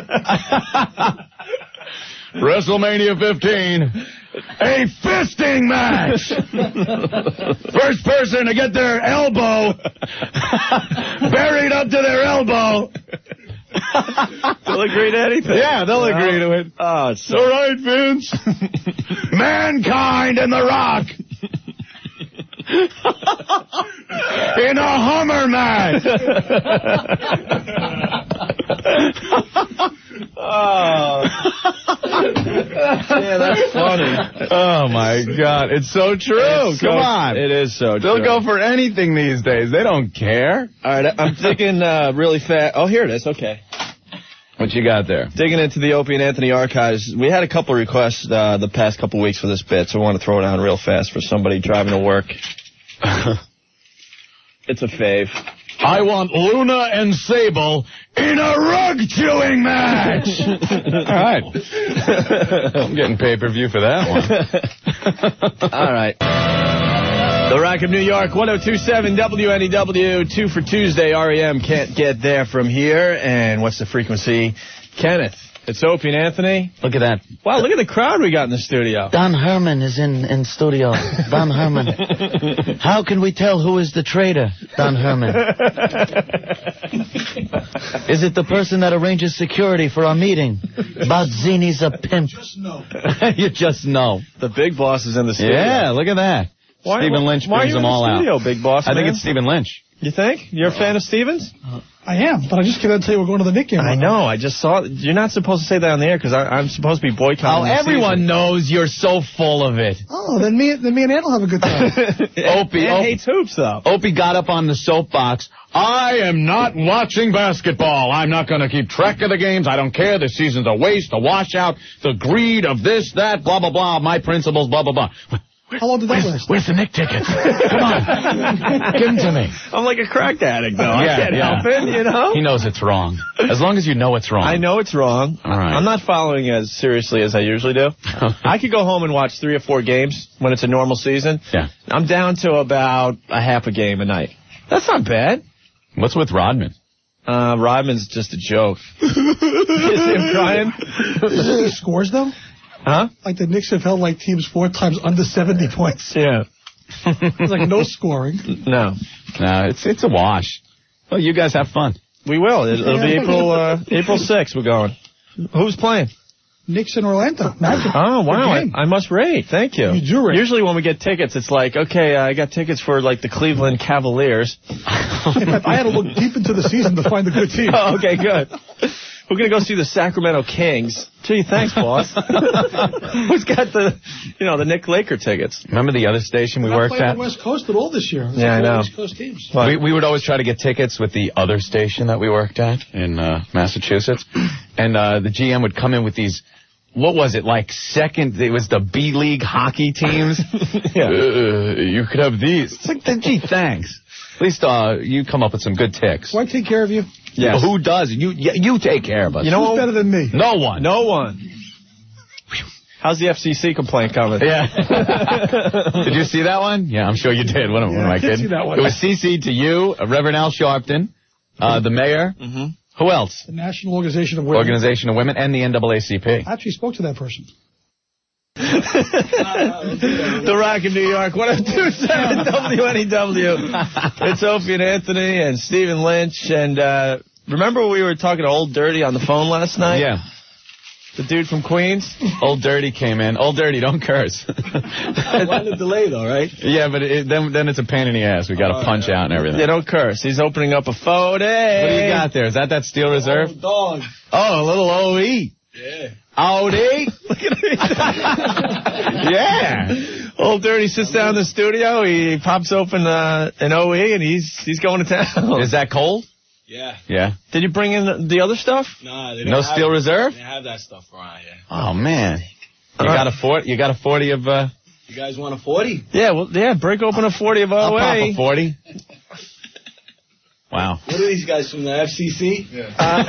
WrestleMania fifteen, a fisting match. First person to get their elbow buried up to their elbow They'll agree to anything. Yeah, they'll agree to it. Oh, it's so... All right, Vince. Mankind and The Rock. In a Hummer match. Oh. Yeah, that's funny. Oh, my God. It's so true. It's Come so, on. It is so They'll true. go for anything these days. They don't care. All right, I'm thinking uh, really fast. Oh, here it is. Okay. What you got there? Digging into the Opie and Anthony archives, we had a couple requests uh, the past couple weeks for this bit, so I want to throw it on real fast for somebody driving to work. It's a fave. I want Luna and Sable in a rug-chewing match. All right. I'm getting pay-per-view for that one. All right. The Rock of New York, one oh two point seven W N E W, two for Tuesday, R E M can't get there from here. And what's the frequency? Kenneth, it's Opie and Anthony. Look at that. Wow, look at the crowd we got in the studio. Don Herman is in, in studio. Don Herman. How can we tell who is the traitor, Don Herman? Is it the person that arranges security for our meeting? Bodzini's a pimp. Just know. You just know. The big boss is in the studio. Yeah, look at that. Why, Stephen Lynch why brings are you them in all the studio, out. Big boss, I think man? it's Stephen Lynch. You think? You're a fan of Stevens? Uh, I am, but I just came out to tell you we're going to the Nick game. I know. I just saw it. You're not supposed to say that on the air because I'm supposed to be boycotting Oh, the everyone season. knows you're so full of it. Oh, then me, then me and Ant will have a good time. Opie, Ant Opie, hates hoops, though. Opie got up on the soapbox. I am not watching basketball. I'm not going to keep track of the games. I don't care. The season's a waste, a washout, the greed of this, that, blah, blah, blah, my principles, blah, blah, blah. How long did that last? Where's the Nick tickets? Come on. Give them to me. I'm like a crack addict, though. Yeah, I can't yeah. help it, you know? He knows it's wrong. As long as you know it's wrong. I know it's wrong. All right. I'm not following as seriously as I usually do. I could go home and watch three or four games when it's a normal season. Yeah. I'm down to about a half a game a night. That's not bad. What's with Rodman? Uh, Rodman's just a joke. You see him crying? Is there any scores, though? Huh? Like the Knicks have held like teams four times under seventy points. Yeah. It's like no scoring. No. No, it's it's a wash. Well, you guys have fun. We will. It, it'll be April uh, April sixth we're going. Who's playing? Knicks in Orlando. Magic. Oh, wow. Good game. I, I must rate. Thank you. You do rate. Usually when we get tickets, it's like, okay, I got tickets for, like, the Cleveland Cavaliers. In fact, I had to look deep into the season to find a good team. Oh, okay, good. We're going to go see the Sacramento Kings. Gee, thanks, boss. Who's got the, you know, the Nick Laker tickets? Remember the other station we We're not worked playing at? the West Coast at all this year. It's Yeah, I all know. West Coast teams. We, we would always try to get tickets with the other station that we worked at in uh, Massachusetts. And uh, the G M would come in with these, what was it, like second, it was the B-League hockey teams. Yeah. Uh, you could have these. It's like, gee, thanks. At least uh, you come up with some good ticks. Do I take care of you? Yes. Well, who does? You you you take care of us. You know Who's what? better than me? No one. No one. How's the F C C complaint coming? Yeah. Did you see that one? Yeah, I'm sure you did. What am, what am Yeah, I I did kidding? see that one. It was C C'd to you, uh, Reverend Al Sharpton, uh, the mayor. Mm-hmm. Who else? The National Organization of Women. Organization of Women and the N double A C P. I actually spoke to that person. The Rock in New York, one oh two point seven W N E W. It's Opie and Anthony and Stephen Lynch. And uh, remember we were talking to Old Dirty on the phone last night? Yeah. The dude from Queens? Old Dirty came in. Old Dirty, don't curse. Why the delay, though, right? Yeah, but it, then then it's a pain in the ass. We got to Oh, punch yeah. out and everything. Yeah, don't curse. He's opening up a photo. What do you got there? Is that that Steel Reserve? Dog. Oh, a little O E. Yeah. O D? Look at me. Yeah. Old Dirty sits down in the studio. He pops open uh, an O E, and he's he's going to town. Is that cold? Yeah. Yeah. Did you bring in the, the other stuff? Nah, they No don't have- Steel Reserve? They have that stuff around here. Oh, man. You Uh, got a forty? You got a forty of, uh... You guys want a forty? Yeah, well, yeah, break open a forty of I'll O pop A. a forty. Wow. What are these guys from the F C C? Uh,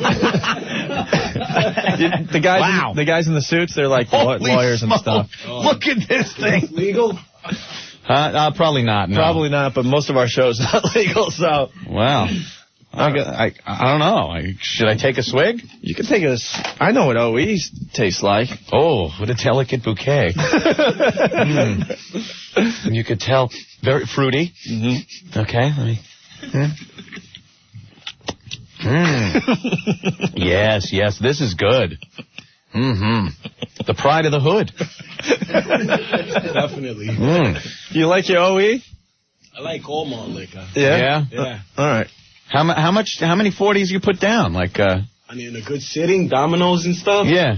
the guys, Wow. in, the guys in the suits, they're like law- Holy lawyers and smoke. stuff. Look at this thing. Legal? Uh, uh, probably not, no. Probably not, but most of our shows not legal, so Wow. I, I, I don't know. I, should I take a swig? you can take a. s- I know what O Es taste like. Oh, what a delicate bouquet. Mm. You could tell. Very fruity. Mm-hmm. Okay, let me... Mm. Mm. Yes, yes, this is good. Mm-hmm. The pride of the hood. Definitely. Mm. You like your O E? I like all malt liquor. Yeah? Yeah? Yeah. All right. How, mu- how much, how many forties you put down? Like, uh... I mean, a good sitting, dominoes and stuff. Yeah.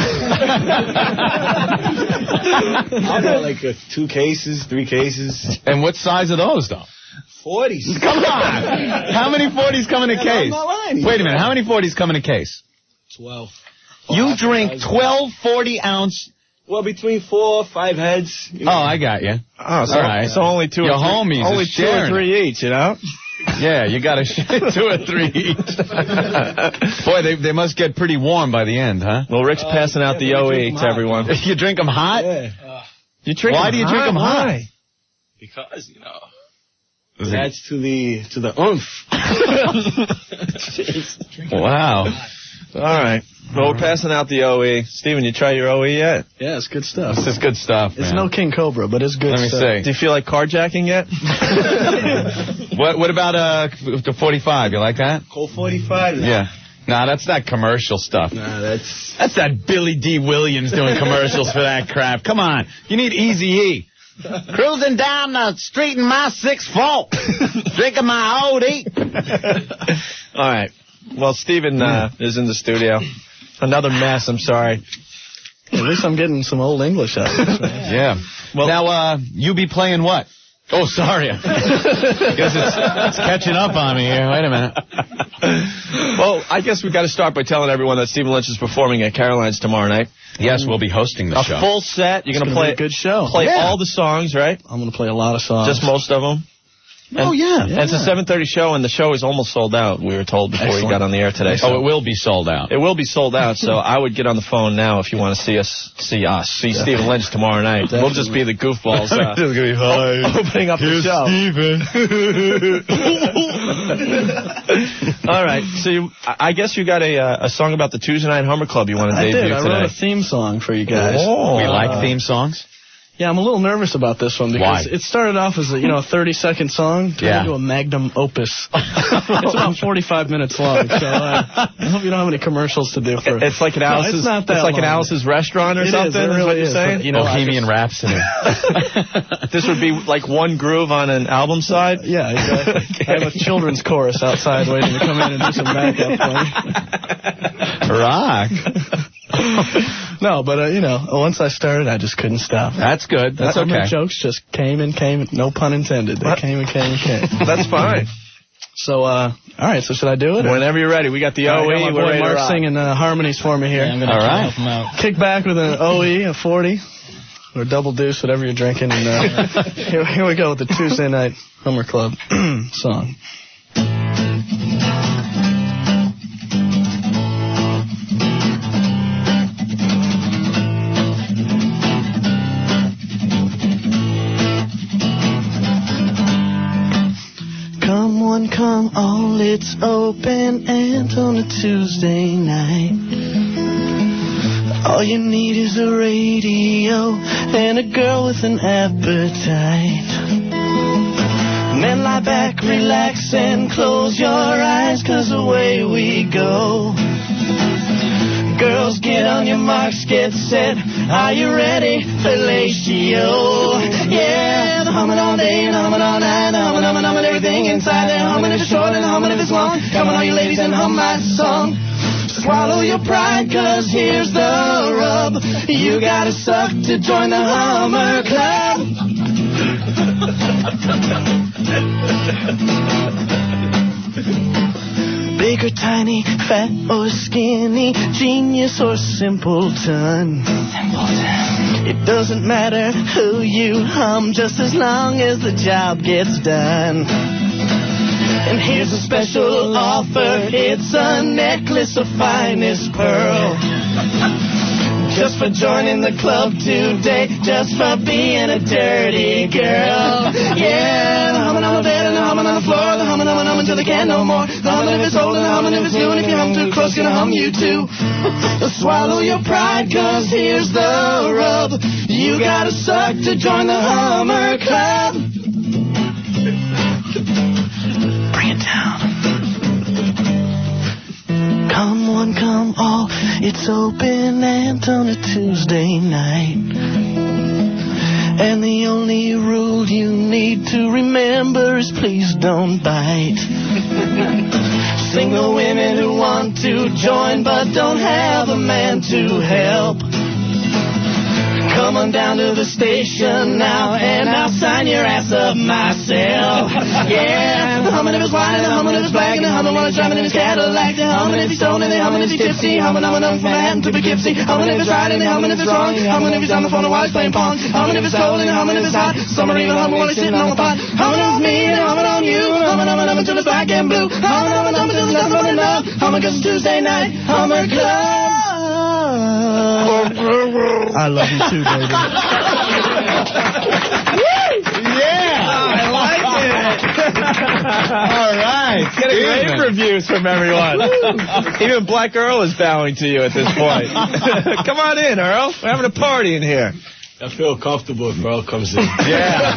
I got like uh, two cases, three cases. And what size are those, though? Forties. Come on. How many forties come in a Yeah, case? I'm not lying. Wait a minute. How many forties come in a case? Twelve. You drink twelve forty ounce. Well, between four, five heads. You know. Oh, I got you. Oh, so, All right. so only two Your or three. homies Only is two or sharing three each, you know? Yeah, you got to two or three each. Boy, they they must get pretty warm by the end, huh? Well, Rick's Uh, passing out yeah, the but O we E drink to 'em hot. everyone. You drink them hot? Yeah. Uh, You drink Why 'em do you hot? drink 'em hot? Why? because, you know, it adds to the, to the oomph. Wow. All right. Well, we're passing out the O E. Steven, you try your O E yet? Yeah, it's good stuff. This is good stuff, It's man. no King Cobra, but it's good Let me stuff. see. Do you feel like carjacking yet? What what about uh the forty-five? You like that? Colt forty-five? Nah. Yeah. Nah, that's not commercial stuff. Nah, that's... That's that Billy D. Williams doing commercials for that crap. Come on. You need Eazy-E. Cruising down the street in my six four, drinking my O D. All right. Well, Steven uh, is in the studio. Another mess, I'm sorry. At least I'm getting some old English out of this, man. Yeah. Well, now, uh, you be playing what? Oh, sorry. Guess it's, it's catching up on me here. Wait a minute. Well, I guess we've got to start by telling everyone that Stephen Lynch is performing at Caroline's tomorrow night. Yes, we'll be hosting the a show. A full set. You're It's going to gonna play be a good show. Play Yeah. all the songs, right? I'm going to play a lot of songs. Just most of them? And, oh, yeah. And it's a seven thirty show, and the show is almost sold out, we were told before Excellent. we got on the air today. So Oh, it will be sold out. It will be sold out, so I would get on the phone now if you want to see us, see us, see yeah. Stephen Lynch tomorrow night. Definitely. We'll just be the goofballs uh, Just gonna be high. opening up Here's the show. Steven. All right, so you, I guess you got a uh, a song about the Tuesday Night Hummer Club you want to I debut did. I today. wrote a theme song for you guys. Oh. We like Uh, theme songs. Yeah, I'm a little nervous about this one because Why? it started off as a you know a thirty second song turned Yeah. into a magnum opus. It's about forty-five minutes long, so uh, I hope you don't have any commercials to do for it. It's like an No, Alice's. it's not that it's like an long. Alice's restaurant or It is, something. it is really what you're is, saying? but, you know, Bohemian Rhapsody. This would be like one groove on an album side. Yeah, exactly. I have a children's chorus outside waiting to come in and do some backup for me. Rock. No, but, uh, you know, once I started, I just couldn't stop. That's good. That's My okay. jokes just came and came, no pun intended. They came and came and came. That's fine. So, uh, all right, so should I do it? or- Whenever you're ready, we got the All O right, E. I got my We're boy ready to Mark rock. singing uh, harmonies for me here. All right. Kick back with an O E, a forty, or double deuce, whatever you're drinking. And uh, here, here we go with the Tuesday Night Hummer Club song. Come one, come all, it's open and on a Tuesday night. All you need is a radio and a girl with an appetite. Men lie back, relax and close your eyes, 'cause away we go. Girls, get on your marks, get set. Are you ready? Fellatio. Yeah, the humming all day and the humming all night. The humming, humming, humming everything inside there. Humming if it's short and the humming if it's long. Come on, all you ladies, and hum my song. Swallow your pride, 'cause here's the rub. You gotta suck to join the Hummer Club. Big or tiny, fat or skinny, genius or simpleton. Simpleton. It doesn't matter who you hum, just as long as the job gets done. And here's a special offer, it's a necklace of finest pearl. Just for joining the club today, just for being a dirty girl. Yeah, the humming on the bed and the humming on the floor, the humming, humming, humming till they can't no more. The humming if it's old and the humming if it's new, and if you hum too close, gonna hum you too. Swallow your pride, 'cause here's the rub. You gotta suck to join the Hummer Club. Bring it down. It's open and on a Tuesday night. And the only rule you need to remember is please don't bite. Single women who want to join but don't have a man to help, come on down to the station now and I'll sign your ass up myself. Yeah, humming if it's white and humming if it's black and humming while it's driving in his Cadillac. They're humming if he's stoned and they're humming if he's tipsy. Humming, humming, humming from Manhattan to Poughkeepsie. Humming if it's right and they're humming if it's wrong. Humming if he's on the phone while he's playing pong. Humming if it's cold and humming if it's hot. Some are even humming while he's sitting on the pot. Humming on me and humming on you. Humming, humming, humming till it's black and blue. Humming, humming, humming till there's nothing but enough. Humming 'cause it's Tuesday night. Hummer Club. I love you too, baby. Yeah, I like it. All right, getting rave reviews from everyone. Even Black Earl is bowing to you at this point. Come on in, Earl. We're having a party in here. I feel comfortable if Earl comes in. Yeah.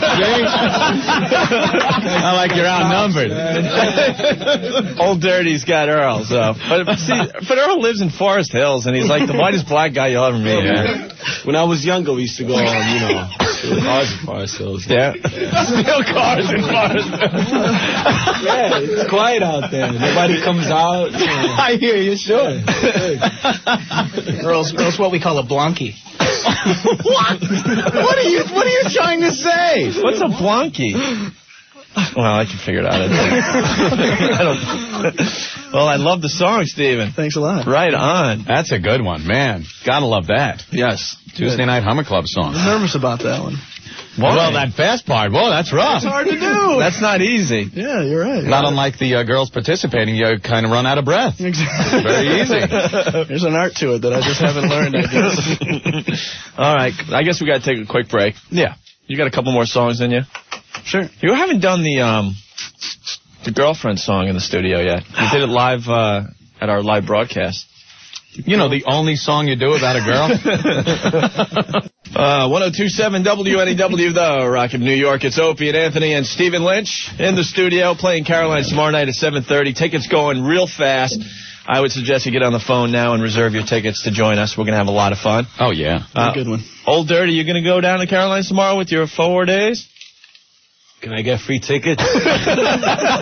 I like you're outnumbered. Old Dirty's got Earl, so. But, see, but Earl lives in Forest Hills, and he's like the whitest black guy you'll ever meet. Yeah. When I was younger, we used to go on, you know, to the cars in Forest Hills. Yeah. yeah. Still cars in Forest Hills. Yeah, it's quiet out there. Nobody comes out. You know. I hear you, sure. Earl's, Earl's what we call a blonky. What? What are you What are you trying to say? What's a blonky? Well, I can figure it out. I don't, well, I love the song, Steven. Thanks a lot. Right on. That's a good one, man. Gotta love that. Yes. Tuesday Good. Night Hummer Club song. I'm nervous about that one. Why? Well, that fast part, whoa, that's rough. It's hard to do. That's not easy. Yeah, you're right. Not unlike the uh, girls participating, you kind of run out of breath. Exactly. Very easy. There's an art to it that I just haven't learned, I guess. All right, I guess we got to take a quick break. Yeah. You got a couple more songs in you? Sure. You haven't done the um the girlfriend song in the studio yet. You did it live uh, at our live broadcast. You know, the only song you do about a girl? uh, one oh two point seven W N E W, though, Rock of New York. It's Opie and Anthony and Stephen Lynch in the studio playing Caroline's tomorrow night at seven thirty. Tickets going real fast. I would suggest you get on the phone now and reserve your tickets to join us. We're going to have a lot of fun. Oh, yeah. Uh, good one. Old Dirty, you going to go down to Caroline's tomorrow with your four days? Can I get free tickets? Yeah,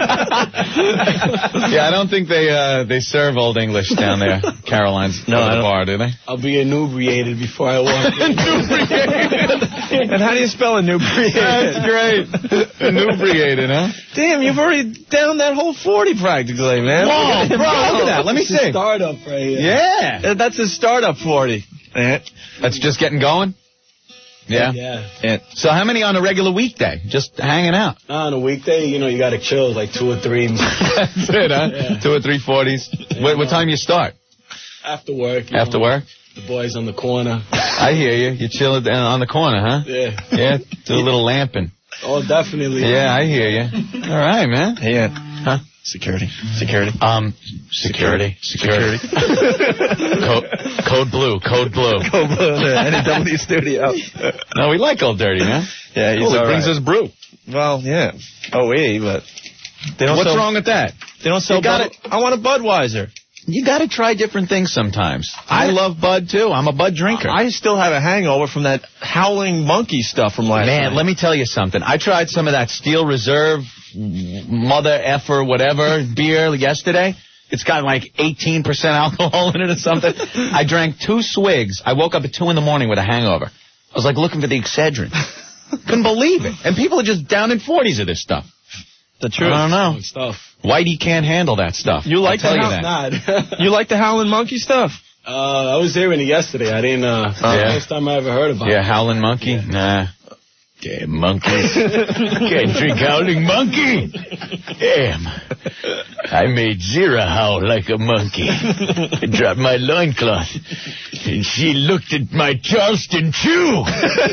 I don't think they uh, they serve Old English down there, Caroline's no, the bar, do they? I'll be inebriated before I walk in. Inebriated? And how do you spell inebriated? That's great. Inebriated, huh? Damn, you've already down that whole forty practically, man. Whoa, bro, look at that. Let me see. Startup right here. Yeah. That's a startup forty. That's just getting going? Yeah. Yeah. yeah. So how many on a regular weekday? Just hanging out? No, on a weekday, you know, you got to chill like two or three. That's it, huh? Yeah. Two or three forties. What, what time you start? After work. You After know, work? The boys on the corner. I hear you. You chill it on the corner, huh? Yeah. Yeah. Do a little lamping. Oh, definitely. Yeah, I hear you. All right, man. Yeah. Huh? Security. Security. Um, security. Security. code, code blue. Code blue. Code blue in the N E W studio. No, we like Old Dirty, man. Yeah, he's cool, all It brings right. us brew. Well, yeah. Oh, wait, but they don't What's sell, wrong with that? They don't sell You got Bud. I want a Budweiser. You got to try different things sometimes. I love Bud, too. I'm a Bud drinker. I still have a hangover from that Howling Monkey stuff from last Man, night. let me tell you something. I tried some of that Steel Reserve, mother effer, whatever, beer yesterday. It's got like eighteen percent alcohol in it or something. I drank two swigs. I woke up at two in the morning with a hangover. I was like looking for the Excedrin. Couldn't believe it. And people are just down in forties of this stuff. The truth. I don't know. Good stuff. Whitey can't handle that stuff. You like I'll tell the you Howl- that. Not. You like the Howling Monkey stuff? Uh, I was hearing it yesterday. I didn't, uh, Oh, yeah. first time I ever heard about Yeah, it. Howling Monkey? Nah. Damn monkeys. Can't drink Howling Monkey. Damn. I made Zira howl like a monkey. I dropped my loincloth. And she looked at my Charleston Chew.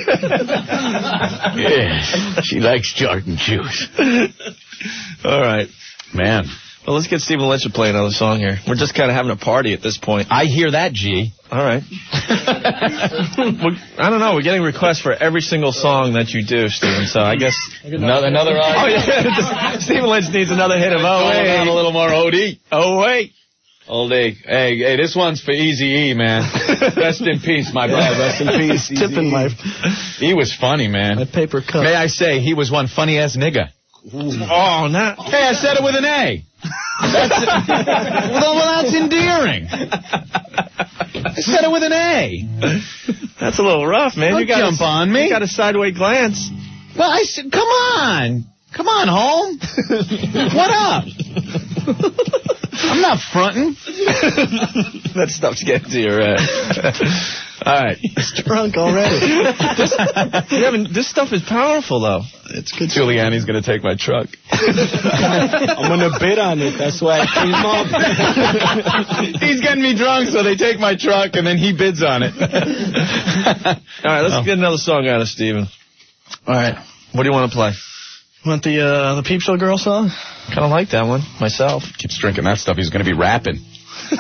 Yeah, she likes Charleston Chews. All right. Man. Well, let's get Stephen Lynch to play another song here. We're just kind of having a party at this point. I hear that, G. All right. We're, I don't know. We're getting requests for every single song that you do, Stephen. So I guess Another, another oh yeah, Stephen Lynch needs another hit of oh Going wait, on a little more O D. oh wait, Old E. Hey, hey, this one's for Eazy-E, man. Rest in peace, my brother. Rest in peace. Tipping my... He was funny, man. My paper cup. May I say, he was one funny-ass nigga. Oh, no. Hey, I said it with an A. That's, well, well, that's endearing. I said it with an A. That's a little rough, man. Don't you got jump a, on me. You got a sideways glance. Well, I said, come on. Come on, home. What up? I'm not fronting. That stuff's getting to your head. All right. He's drunk already. this, you haven't, this stuff is powerful, though. It's good. Giuliani's going to take my truck. I'm going to bid on it. That's why I came up. He's getting me drunk, so they take my truck, and then he bids on it. All right, let's oh. get another song out of Steven. All right. What do you want to play? Want the uh, the Peep Show Girl song? Kind of like that one, myself. Keeps drinking that stuff. He's going to be rapping. You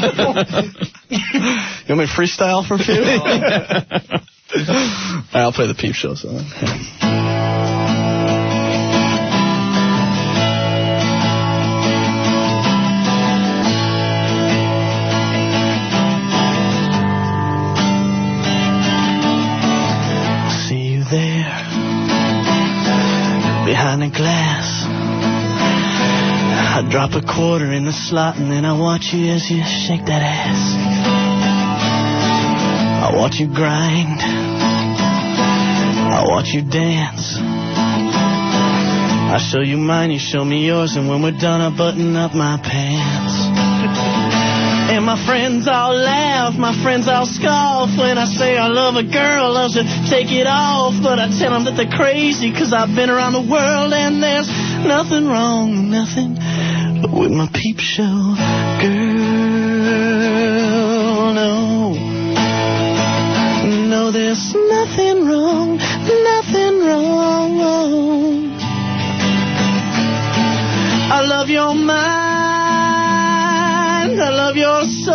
want me to freestyle for a few? All right, I'll play the Peep Show song. See you there, behind the glass. I drop a quarter in the slot and then I watch you as you shake that ass. I watch you grind. I watch you dance. I show you mine, you show me yours, and when we're done I button up my pants. And my friends all laugh, my friends all scoff when I say I love a girl, loves to take it off. But I tell them that they're crazy, cause I've been around the world and there's nothing wrong, nothing with my Peep Show girl, no. No, there's nothing wrong, nothing wrong. I love your mind, I love your soul.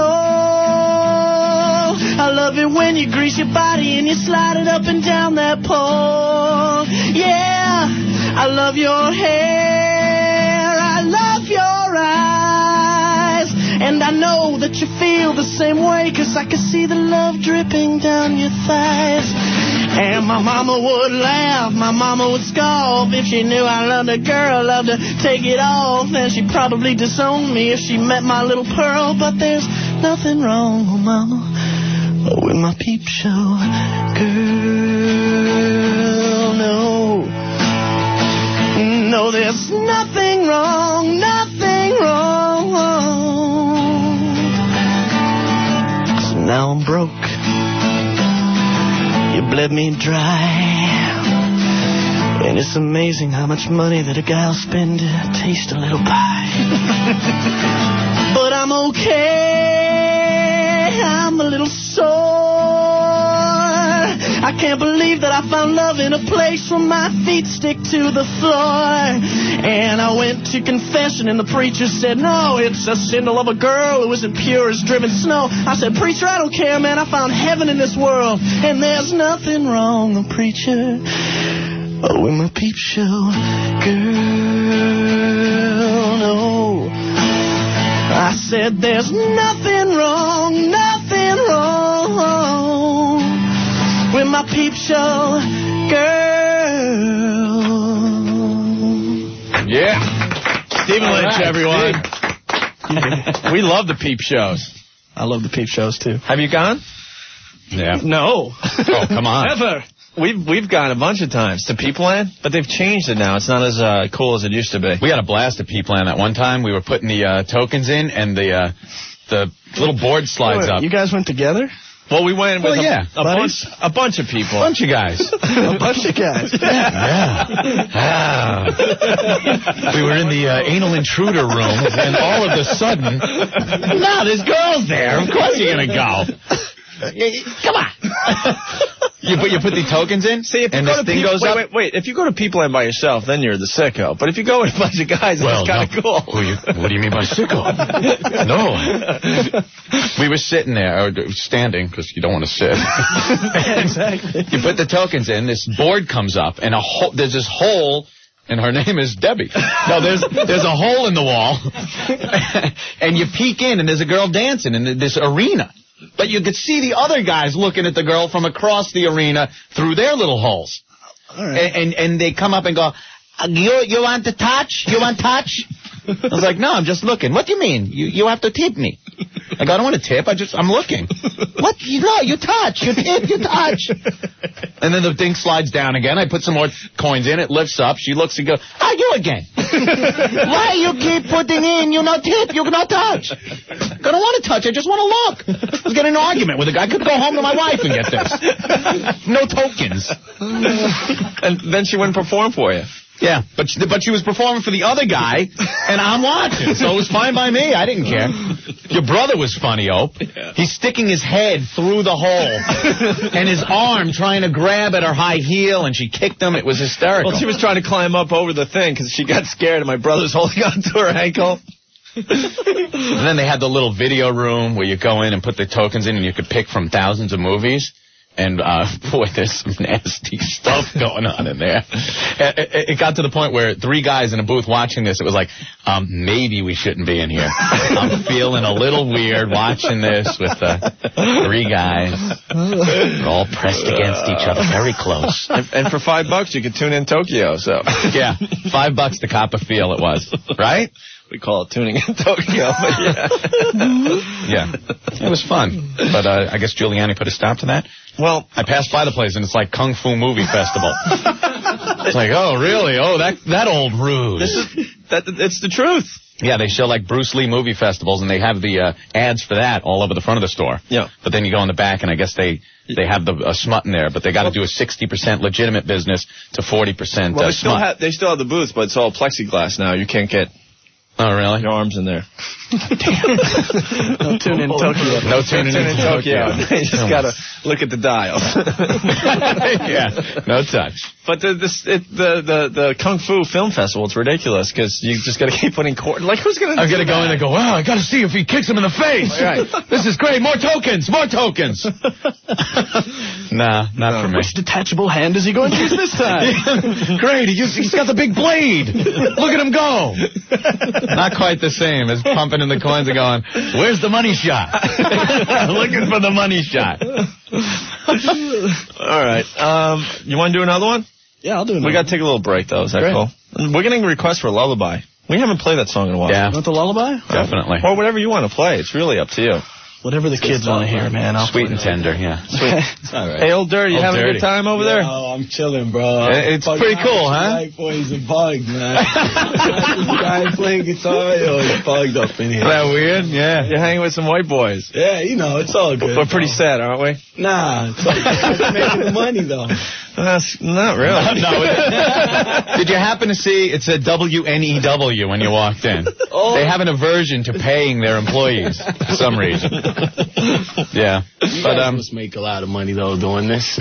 I love it when you grease your body and you slide it up and down that pole. Yeah, I love your hair, I love your eyes. And I know that you feel the same way, cause I can see the love dripping down your thighs. And my mama would laugh, my mama would scoff if she knew I loved a girl, loved to take it off. Then she'd probably disown me if she met my little pearl. But there's nothing wrong, oh mama, with my Peep Show girl, no. No, there's nothing wrong, nothing wrong. So now I'm broke. You bled me dry. And it's amazing how much money that a guy'll spend to taste a little pie. But I'm okay, I'm a little sore. I can't believe that I found love in a place where my feet stick to the floor. And I went to confession and the preacher said, no, it's a sin to love a girl who isn't pure as driven snow. I said, preacher, I don't care, man, I found heaven in this world. And there's nothing wrong, the preacher, oh, with my Peep Show girl, no. I said, there's nothing wrong, nothing wrong with my Peep Show girl. Yeah. Stephen All Lynch, right, everyone. We love the Peep Shows. I love the Peep Shows, too. Have you gone? Yeah. No. Oh, come on. Never. We've we've gone a bunch of times to Peepland, but they've changed it now. It's not as uh, cool as it used to be. We had a blast at Peepland that one time. We were putting the uh, tokens in, and the uh, the little board slides Wait, up. You guys went together? Well, we went with well, a, yeah, a bunch a bunch of people. A bunch of guys. A bunch of guys. Yeah. Ah. We were in the uh, anal intruder room, and all of a sudden, no, there's girls there. Of course you're going to go. Come on. You put you put the tokens in, See, if you and go this to thing Peep- goes wait, up. Wait, wait, if you go to Peepland by yourself, then you're the sicko. But if you go with a bunch of guys, Well, that's kind of no. cool. What do, you, what do you mean by sicko? No. We were sitting there, or standing, because you don't want to sit. Exactly. You put the tokens in, this board comes up, and a hole, there's this hole and her name is Debbie. No, there's there's a hole in the wall, and you peek in, and there's a girl dancing in this arena. But you could see the other guys looking at the girl from across the arena through their little holes. All right. And, and and they come up and go, you you want to touch? You want touch? I was like, no, I'm just looking. What do you mean? You you have to tip me. I go, I don't want to tip. I just I'm looking. What? You know, you touch. You tip. You touch. And then the thing slides down again. I put some more coins in. It lifts up. She looks and goes, ah, you again. Why you keep putting in? You not tip. You not touch. I don't want to touch. I just want to look. I was getting an argument with a guy. I could go home to my wife and get this. No tokens. And then she wouldn't perform for you. Yeah, but she, but she was performing for the other guy, and I'm watching, so it was fine by me. I didn't care. Your brother was funny, Ope. Yeah. He's sticking his head through the hole, and his arm trying to grab at her high heel, and she kicked him. It was hysterical. Well, she was trying to climb up over the thing because she got scared, and my brother's holding on to her ankle. And then they had the little video room where you go in and put the tokens in, and you could pick from thousands of movies. And, uh, boy, there's some nasty stuff going on in there. It, it, it got to the point where three guys in a booth watching this, it was like, um, maybe we shouldn't be in here. I'm feeling a little weird watching this with uh, three guys. We're all pressed against each other, very close. And, and for five bucks, you could tune in Tokyo, so. Yeah, five bucks to cop a feel it was, right? We call it tuning in Tokyo, but yeah. Yeah, it was fun. But uh, I guess Giuliani put a stop to that. Well, I passed by the place, and it's like Kung Fu Movie Festival. It's like, oh, really? Oh, that that old ruse. This is that. It's the truth. Yeah, they show like Bruce Lee movie festivals, and they have the uh, ads for that all over the front of the store. Yeah. But then you go in the back, and I guess they they have the uh, smut in there, but they got to well, do a sixty percent legitimate business to forty percent well, uh, they still smut. have they still have the booths, but it's all plexiglass now. You can't get. Oh, really? Your arms in there. No tune in Tokyo. No tune in, in Tokyo. Tokyo. You just got to look at the dial. Yeah, no touch. But the, this, it, the the the Kung Fu Film Festival, it's ridiculous because you just got to keep putting cord. Like, who's going to I'm going to go in and go, wow, I got to see if he kicks him in the face. Right. This is great. More tokens. More tokens. Nah, not no. for me. Which detachable hand is he going to use this time? Great. He just, he's got the big blade. Look at him go. Not quite the same as pumping in the coins and going, where's the money shot? Looking for the money shot. All right. Um, you want to do another one? Yeah, I'll do another We got to take a little break, though. Is that Great. cool? We're getting requests for Lullaby. We haven't played that song in a while. Yeah. You want the Lullaby? Definitely. Or whatever you want to play. It's really up to you. Whatever the kids want to hear, man. I'll Sweet and tender, yeah. Sweet. It's all right. Hey, Old Dirty, you Old having dirty. a good time over there? Oh, I'm chilling, bro. It's I'm pretty cool, huh? Like boys and bugs, man. This guy playing guitar, yo, he's bugged up in here. Is that weird? Yeah. You're hanging with some white boys. Yeah, you know, it's all good. We're pretty bro. sad, aren't we? Nah, it's all good. Making the money, though. That's not really. No, it, did you happen to see it said W N E W when you walked in? Oh. They have an aversion to paying their employees for some reason. Yeah. You but guys um must make a lot of money though doing this.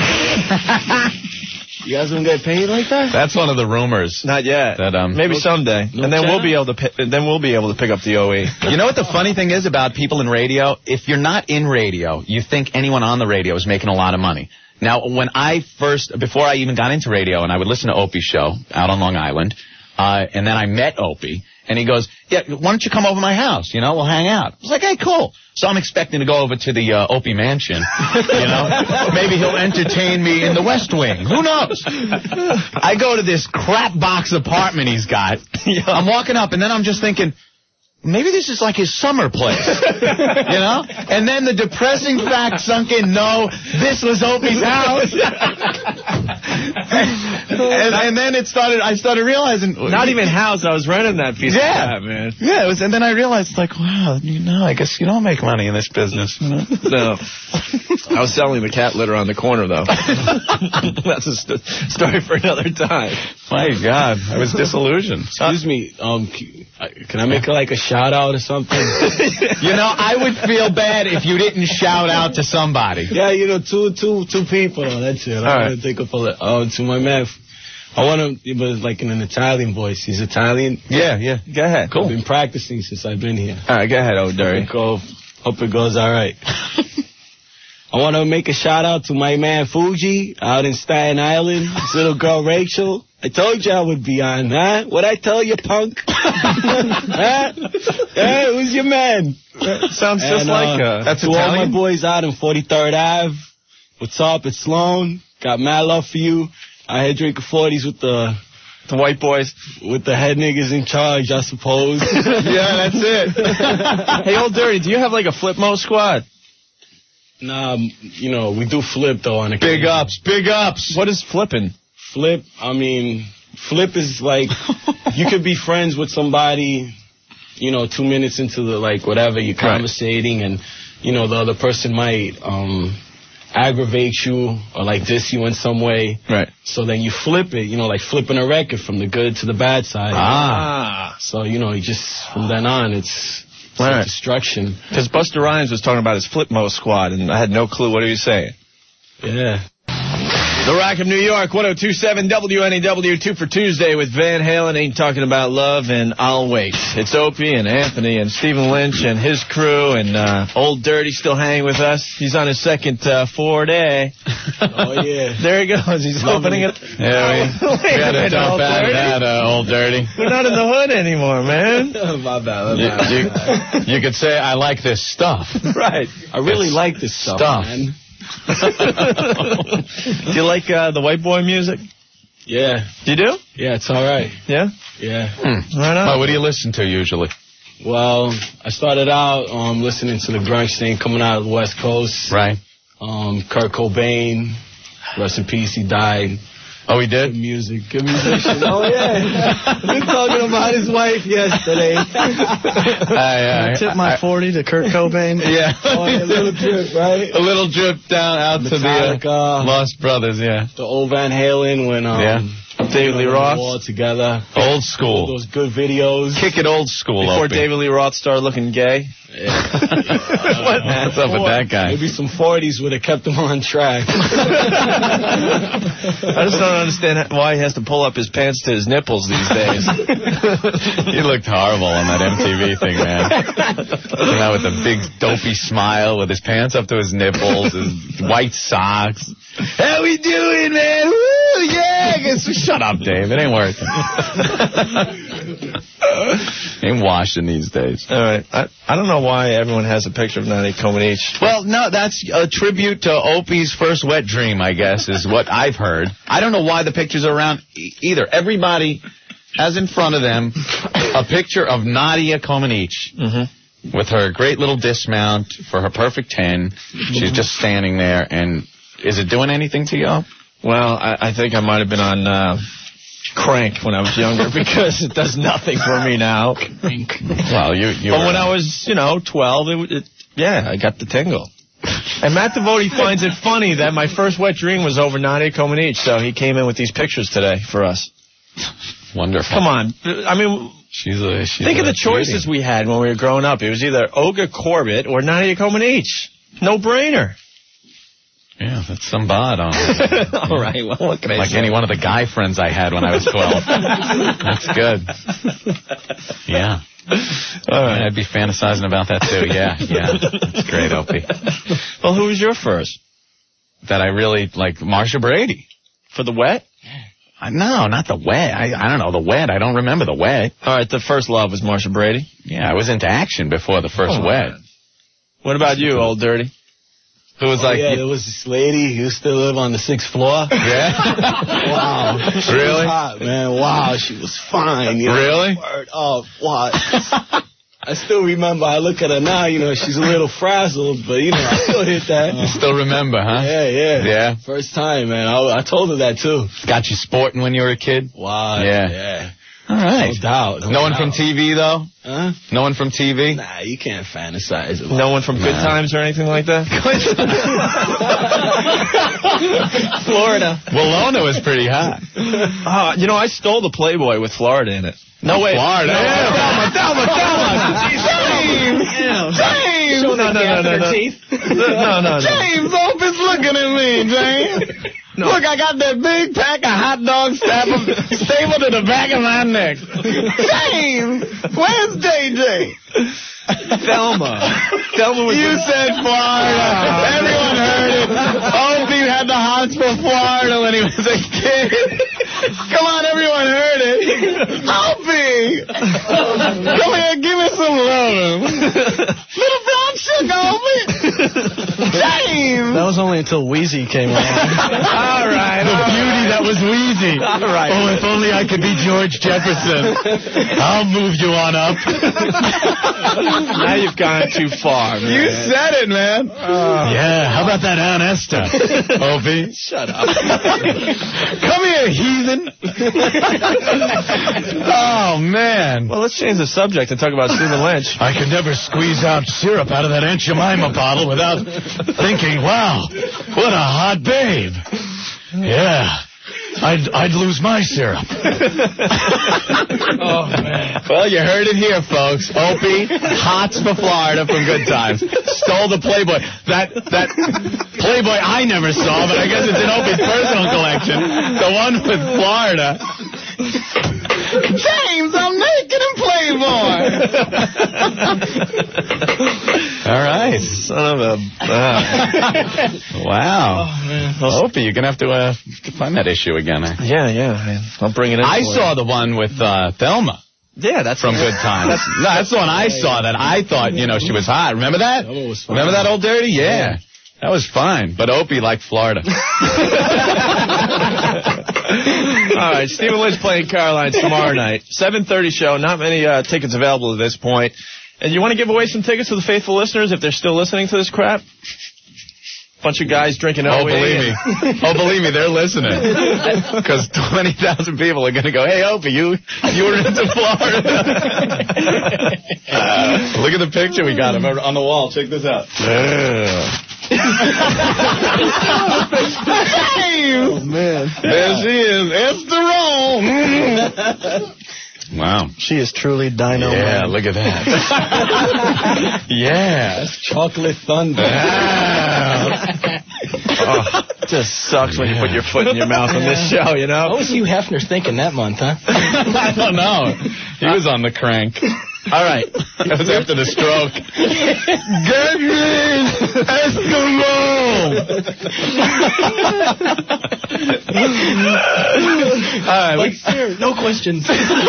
You guys don't get paid like that? That's one of the rumors. Not yet. That um maybe someday. No and then channel? we'll be able to pi- then we'll be able to pick up the O E. You know what the funny thing is about people in radio? If you're not in radio, you think anyone on the radio is making a lot of money. Now, when I first, before I even got into radio, and I would listen to Opie's show out on Long Island, uh, and then I met Opie, and he goes, yeah, why don't you come over to my house? You know, we'll hang out. I was like, hey, cool. So I'm expecting to go over to the uh, Opie mansion, you know. Maybe he'll entertain me in the West Wing. Who knows? I go to this crap box apartment he's got. I'm walking up, and then I'm just thinking, maybe this is like his summer place, you know? And then the depressing fact sunk in, no, this was Opie's house. and, and then it started, I started realizing. Not even house, I was renting that piece yeah. of crap, man. Yeah, it was, and then I realized, like, wow, you know, I guess you don't make money in this business. You know? No. I was selling the cat litter on the corner, though. That's a st- story for another time. My God, I was disillusioned. Excuse me, um, can I make a, like a shout out or something? You know, I would feel bad if you didn't shout out to somebody. Yeah, you know, two, two, two people. That's it. I All want to take up a li- uh, to my man. I want to, but like in an Italian voice. He's Italian. Yeah, yeah. Go ahead. Cool. I've been practicing since I've been here. All right, go ahead, Old Dirty. Hope, hope it goes all right. I want to make a shout out to my man Fuji out in Staten Island. His little girl Rachel. I told you I would be on, huh? What'd I tell you, punk? Huh? Hey, who's your man? Sounds just And, like uh, uh, that's to all my boys out in forty-third Avenue. What's up? It's Sloan. Got mad love for you. I had drinking forties with the the white boys, with the head niggas in charge, I suppose. Yeah, that's it. Hey, Old Dirty, do you have like a flip mo squad? Nah, you know, we do flip though on occasion. Big ups, big ups. What is flipping? Flip, I mean, flip is like, you could be friends with somebody, you know, two minutes into the, like, whatever, you're conversating, and, you know, the other person might um, aggravate you or, like, diss you in some way. Right. So then you flip it, you know, like flipping a record from the good to the bad side. Ah. So, you know, you just, from then on, it's, it's like Right. destruction. Because Buster Rhymes was talking about his flip mo squad, and I had no clue what he was saying. Yeah. The Rock of New York, one oh two point seven W N E W, two for Tuesday with Van Halen, Ain't Talking About Love, and I'll Wait. It's Opie and Anthony and Stephen Lynch and his crew, and uh, Old Dirty still hanging with us. He's on his second uh, four-day. Oh, yeah. There he goes. He's opening it. Yeah, we, we got to jump out of that, uh, Old Dirty. We're not in the hood anymore, man. My bad, my You, bad. you, you could say, I like this stuff. Right. I really It's like this stuff, stuff. man. Do you like uh, the white boy music? Yeah. You do? Yeah, it's all right. Yeah? Yeah. Hmm. Right on. Well, what do you listen to usually? Well, I started out um, listening to the grunge thing coming out of the West Coast. Right. Um, Kurt Cobain, rest in peace, he died. Oh, he did? Good music, good musician. Oh, yeah. We were talking about his wife yesterday. I, I tip my forty to Kurt Cobain. Yeah. Oh, yeah, a little drip, right? A little drip down out to the uh, Lost Brothers, yeah. The old Van Halen when um, Yeah. David Lee Roth. all together. Old school. Those good videos. Kick it old school. Before Opie. David Lee Roth started looking gay. What? What's up with that guy? Maybe some forties would have kept him on track. I just don't understand why he has to pull up his pants to his nipples these days. He looked horrible on that M T V thing, man. Came out with a big dopey smile with his pants up to his nipples, his white socks. How we doing, man? Woo, yeah. Guess, shut up, Dave. It ain't working. Ain't washing these days. All right. I, I don't know why everyone has a picture of Nani Comaneci. Well, no, that's a tribute to Opie's first wet dream, I guess, is what I've heard. I don't know why the pictures are around e- either. Everybody has in front of them a picture of Nadia Comaneci Mm-hmm. with her great little dismount for her perfect ten. She's just standing there, and is it doing anything to you? Well, I, I think I might have been on uh, crank when I was younger because it does nothing for me now. Well, you, you But were, when I was, you know, twelve, it, w- it yeah, I got the tingle. And Matt Devoti finds it funny that my first wet dream was over Nadia Comaneci, so he came in with these pictures today for us. Wonderful. Come on. I mean, She's a, she's think a of the choices beauty. we had when we were growing up. It was either Olga Corbett or Nadia Comaneci. No brainer. Yeah, that's some bod on it. All right, well, what can I Like say? any one of the guy friends I had when I was twelve. That's good. Yeah. All right. I'd be fantasizing about that, too. Yeah, yeah. That's great, Opie. Well, who was your first? That I really, like, Marsha Brady. For the wet? I, no, not the wet. I, I don't know, the wet. I don't remember the wet. All right, the first love was Marsha Brady. Yeah, I was into action before the first Oh, wet. man. What about you, Old Dirty? Who was Oh, like, yeah, there was this lady who used to live on the sixth floor. yeah? Wow. She Really? was hot, man. Wow, she was fine. You know? Really? Word up. What? I still remember. I look at her now, you know, she's a little frazzled, but, you know, I still hit that. You still remember, huh? Yeah, yeah. Yeah? First time, man. I, I told her that, too. Got you sporting when you were a kid? Wow. Yeah. Yeah. All right. No doubt. No one from T V, though? Huh? No one from T V? Nah, you can't fantasize about No one from Good Nah. Times or anything like that? Florida. Walona was pretty hot. Uh, you know, I stole the Playboy with Florida in it. No way. Florida? Yeah. Thelma, Thelma, Thelma. James! James! No, no, no, no, no. No, no, no. James, Opie's looking at me, James. No. Look, I got that big pack of hot dogs stapled, stapled to the back of my neck. James, where's J J? Thelma. Thelma was You the- said Florida. Everyone heard it. Opie had the hots for Florida when he was a kid. Come on, everyone heard it. Opie! Come here, give me some love. Little brown sugar, Opie. James! That was only until Wheezy came along. All right. The beauty that was Wheezy. All right. Oh, if only I could be George Jefferson. I'll move you on up. Now you've gone too far, man. You said it, man. Uh, yeah, how about that Aunt Esther? Opie? Shut up. Come here, heathen. Oh, man. Well, let's change the subject and talk about Stephen Lynch. I could never squeeze out syrup out of that Aunt Jemima bottle without thinking, wow, what a hot babe. Yeah. I'd, I'd lose my syrup. Oh, man. Well, you heard it here, folks. Opie, hots for Florida from Good Times. Stole the Playboy. That that Playboy I never saw, but I guess it's in Opie's personal collection. The one with Florida. James, I'm naked in Playboy. All right. Son of a... Uh. Wow. Oh, man. Opie, you're going to have to uh, find that issue again. Eh? Yeah, yeah. I'll bring it in. I for saw you. the one with uh, Thelma. Yeah, that's from Good Times. That's, no, that's the one I saw that I thought, you know, she was hot. Remember that? Remember that Old Dirty? Yeah. yeah. That was fine. But Opie liked Florida. All right, Stephen Lynch playing Caroline's tomorrow night. seven thirty show. Not many uh, tickets available at this point. And you want to give away some tickets to the faithful listeners if they're still listening to this crap? Bunch of guys drinking Oh, O E. believe me. Oh, believe me, they're listening. Because twenty thousand people are going to go, hey, Opie, you, you were into Florida. uh, look at the picture we got of her on the wall. Check this out. Yeah. Oh, man. There she is. Esther Rome. Wow. She is truly dynamite. Yeah, look at that. Yeah. That's chocolate thunder. Yeah. Oh, just sucks when you put your foot in your mouth on this show, you know? What was Hugh Hefner thinking that month, huh? I don't know. He was on the crank. All right. That was after the stroke. Get me Eskimo! All right. Like, sir, no questions.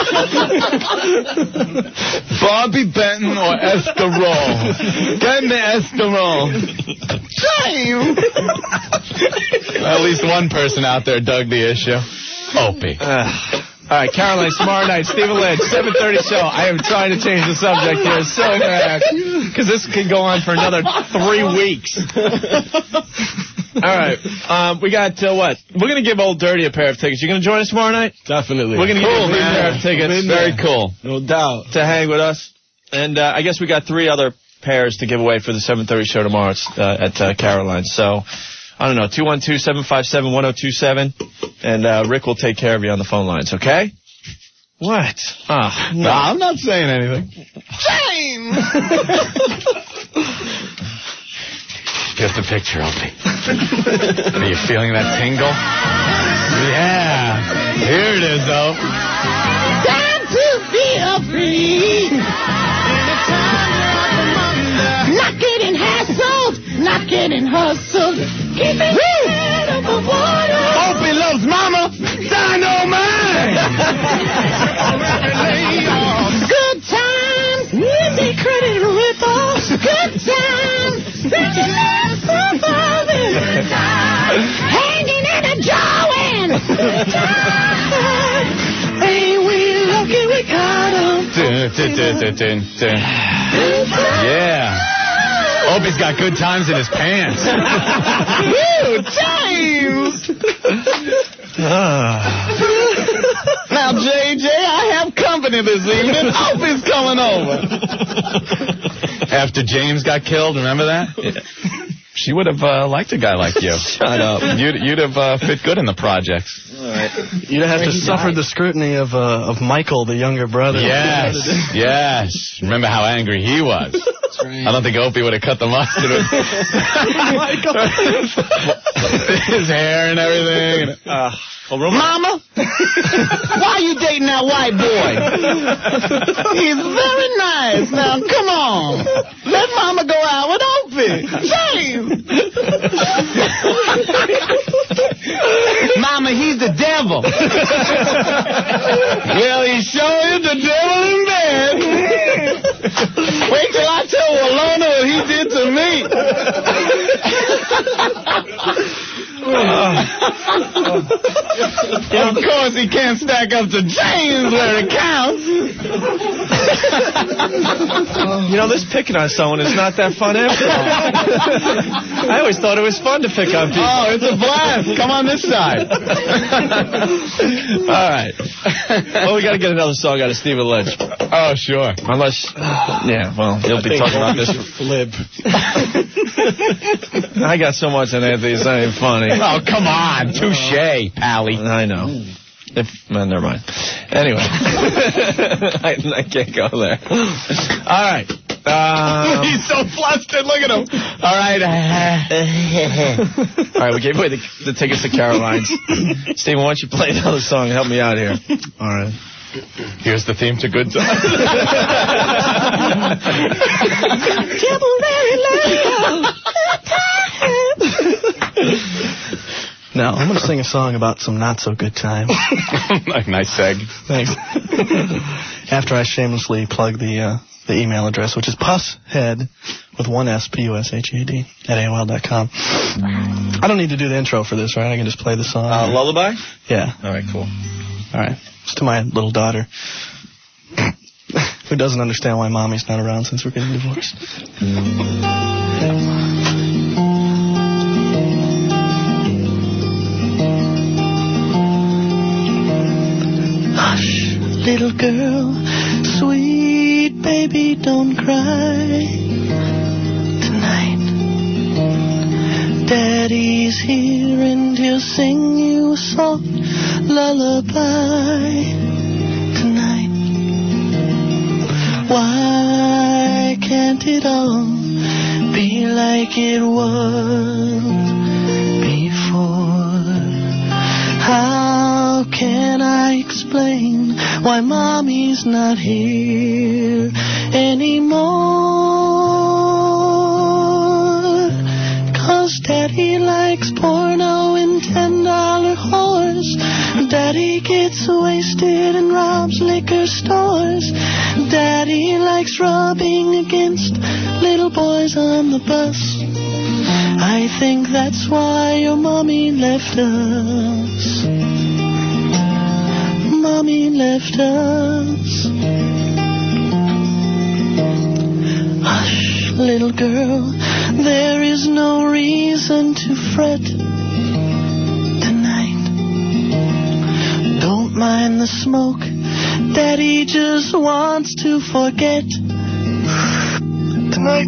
Bobby Benton or Escarole? Get me Escarole. Damn! At least one person out there dug the issue. Opie. Uh, all right, Caroline, tomorrow night, Stephen Lynch, seven thirty show. I am trying to change the subject here so bad, because this can go on for another three weeks. All right, um, we got, uh, what? We're going to give Old Dirty a pair of tickets. You going to join us tomorrow night? Definitely. We're going to Cool, give you a man. pair of tickets. Very cool. No doubt. To hang with us. And uh, I guess we got three other pairs to give away for the seven thirty show tomorrow uh, at uh, Caroline. So, I don't know, two one two, seven five seven, one oh two seven, and uh, Rick will take care of you on the phone lines, okay? What? Oh, no. no, I'm not saying anything. James! Get the picture, Opie. Are you feeling that tingle? Yeah. Here it is, though. Time to feel free. Not getting hassled, not getting hustled. Keep it head over water. Opie loves mama. Dynamite. Good times, easy credit rip-offs. Good times, spending less surviving. Good times, hanging in a Joanne. Good times, ain't we lucky we got 'em. Dun, dun, dun, dun, dun, dun. Yeah. Opie's got good times in his pants. Good times. Now, J J, I have company this evening. Opie's coming over. After James got killed, remember that? Yeah. She would have uh, liked a guy like you. Shut up. You'd, you'd have uh, fit good in the projects. All right. You'd have to suffer the scrutiny of uh, of Michael, the younger brother. Yes, yes. Remember how angry he was. That's right. I don't think Opie would have cut the mustard with his hair and everything. Uh, well, Mama, why you dating that white boy? He's very nice. Now, come on. Let Mama go out with Opie. James. Mama, he's the devil. devil. Will he show you the devil in bed? Wait till I tell Walona what he did to me. Of course, he can't stack up to James where it counts. You know, this picking on someone is not that fun after all. I always thought it was fun to pick on people. Oh, it's a blast. Come on this side. All right. Well, we got to get another song out of Stephen Lynch. Oh, sure. Unless, yeah, well, he'll be talking about this. Flip. I got so much on Anthony, it's not even funny. Oh, come on. Touche, Pally. I know. If, well, never mind. Anyway. I, I can't go there. All right. Um, He's so flustered. Look at him. All right. All right, we gave away the, the tickets to Caroline's. Stephen, why don't you play another song and help me out here? All right. Here's the theme to Good Times. Now, I'm going to sing a song about some not-so-good times. Nice seg. Thanks. After I shamelessly plug the uh, the email address, which is pusshead with one S, P U S H E A D, at A O L dot com. I don't need to do the intro for this, right? I can just play the song. Uh, lullaby? Yeah. All right, cool. All right. It's to my little daughter, who doesn't understand why mommy's not around since we're getting divorced. Hush, little girl, sweet baby, don't cry tonight. Daddy's here and he'll sing you a soft lullaby tonight. Why can't it all be like it was before? How can I explain why mommy's not here anymore? 'Cause daddy likes porno and ten dollar whores. Daddy gets wasted and robs liquor stores. Daddy likes rubbing against little boys on the bus. I think that's why your mommy left us. Mommy left us. Hush, little girl, there is no reason to fret tonight. Don't mind the smoke, Daddy just wants to forget tonight.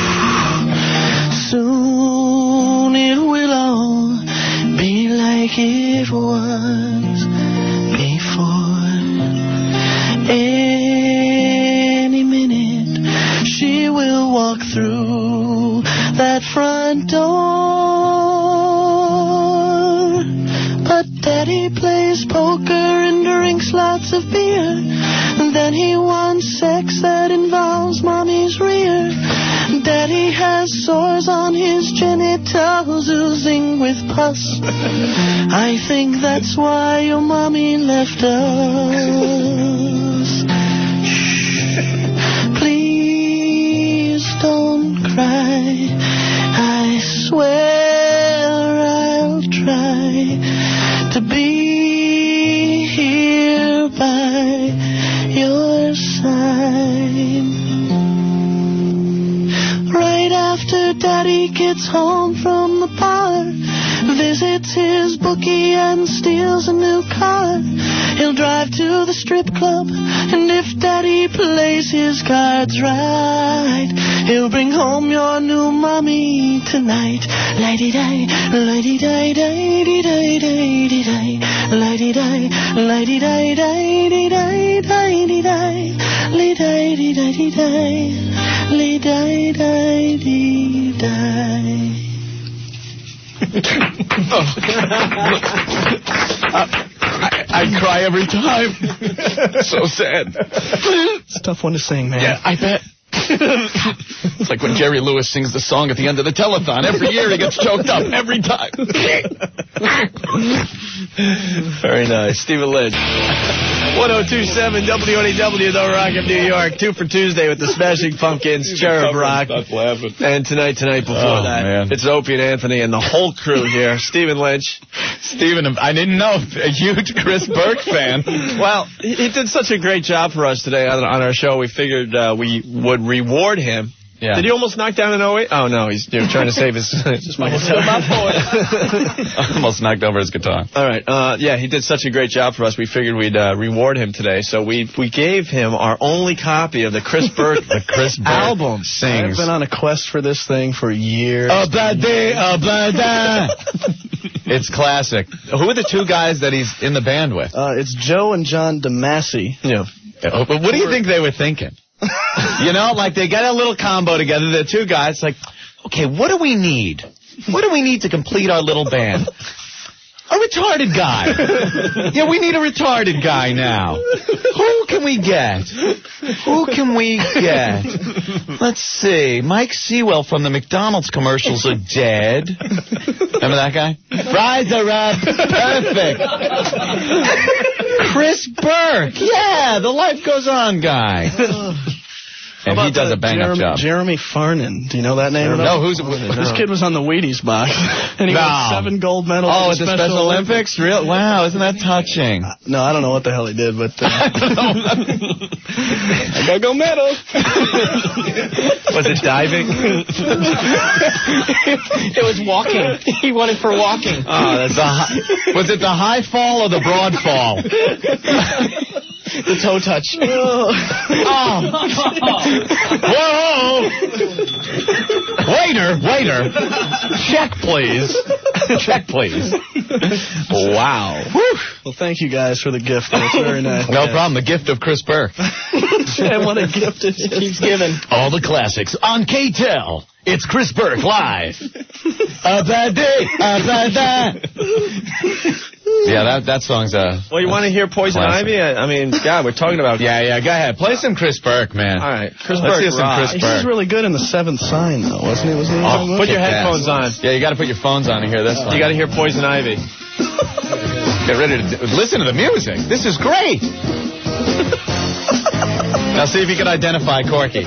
Soon it will all be like it was before. Any minute she will walk through that front door. But Daddy plays poker and drinks lots of beer. Then he wants sex that involves mommy's rear. Daddy has sores on his genitals oozing with pus. I think that's why your mommy left us. Shh. Please don't cry. I swear I'll try to be here by your side. Right after Daddy gets home from the bar, visits his bookie and steals a new car. He'll drive to the strip club, and if Daddy plays his cards right, he'll bring home your new mommy tonight. Lady-di, lady-di, di-di-di, di-di-di, lady-di, lady-di, di-di-di, di-di-di, li-di-di-di-di-di, li-di-di-di-di. I, I cry every time. So sad. It's a tough one to sing, man. Yeah, I bet. It's like when Jerry Lewis sings the song at the end of the telethon. Every year he gets choked up. Every time. Very nice. Stephen Lynch. one oh two point seven W N E W, The Rock of New York. Two for Tuesday with the Smashing Pumpkins, Cherub Rock. And tonight, tonight before Oh, that, man. it's Opie and Anthony and the whole crew here. Stephen Lynch. Stephen, I didn't know, a huge Chris Burke fan. Well, he he did such a great job for us today on, on our show. We figured uh, we would reward him. Yeah. Did he almost knock down an oh eight? Oh, no, he's you know, trying to save his... Just my Almost knocked over his guitar. All right. Uh, yeah, he did such a great job for us. We figured we'd uh, reward him today. So we we gave him our only copy of the Chris Burke, the Chris Burke album. Sings. I've been on a quest for this thing for years. A bad day, a bad day. It's classic. Who are the two guys that he's in the band with? Uh, it's Joe and John DeMasi. Yeah. But what do you think they were thinking? You know, like they get a little combo together, the two guys, like, okay, what do we need? What do we need to complete our little band? A retarded guy. Yeah, we need a retarded guy now. Who can we get? Who can we get? Let's see. Mike Sewell from the McDonald's commercials are dead. Remember that guy? Fries are up. Perfect. Chris Burke. Yeah, the Life Goes On guy. And he does a bang-up Jeremy, job. Jeremy Farnan. Do you know that name? No, at all? who's... This kid was on the Wheaties box. And he No. won seven gold medals Oh, at at the Special Olympics? Real? Wow, isn't that touching? No, I don't know what the hell he did, but... Uh, I gotta go medal. Was it diving? It was walking. He won it for walking. Oh, that's the high, was it the high fall or the broad fall? The toe touch. Oh. Whoa! Waiter, waiter. Check, please. Check, please. Wow. Whew. Well, thank you guys for the gift. That's very nice. No problem. The gift of Chris Burke. And what a gift it keeps giving. All the classics on K T E L. It's Chris Burke live. A bad day, a bad day. Yeah, that that song's a. Well, you want to hear Poison classic. Ivy? I, I mean, God, we're talking about. Yeah, yeah. Go ahead. Play some Chris Burke, man. All right, Chris Let's Burke. hear some rock. Chris He was Burke. really good in the Seventh Sign, though, wasn't he? Wasn't he? Oh, Put your kick headphones ass. on. Yeah, you got to put your phones on to hear this one. You got to hear Poison Ivy. Get ready to d- listen to the music. This is great. Now see if you can identify Corky.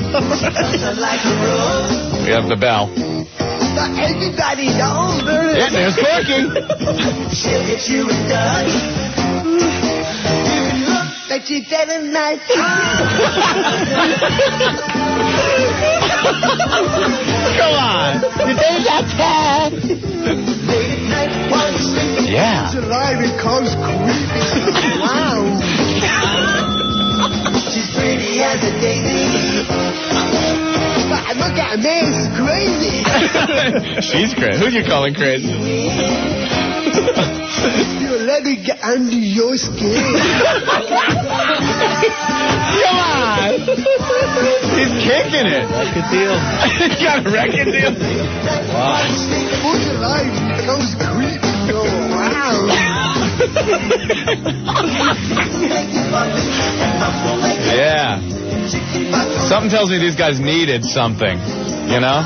We have the bell. Everybody knows her. Yeah, there's Corky. She'll hit you with guns. You look like she's very nice. Come on. You think that's bad? Late at night while you're sleeping. Yeah. It's alive, it comes creepy. Wow. She's pretty as a daisy. But look at me, she's crazy. She's crazy. Who you calling crazy? You let me get under your skin. Come on. He's kicking it. Record deal. He got a record deal. Wow. Who's alive? It comes creepy. Oh, wow. Yeah. Something tells me these guys needed something, you know?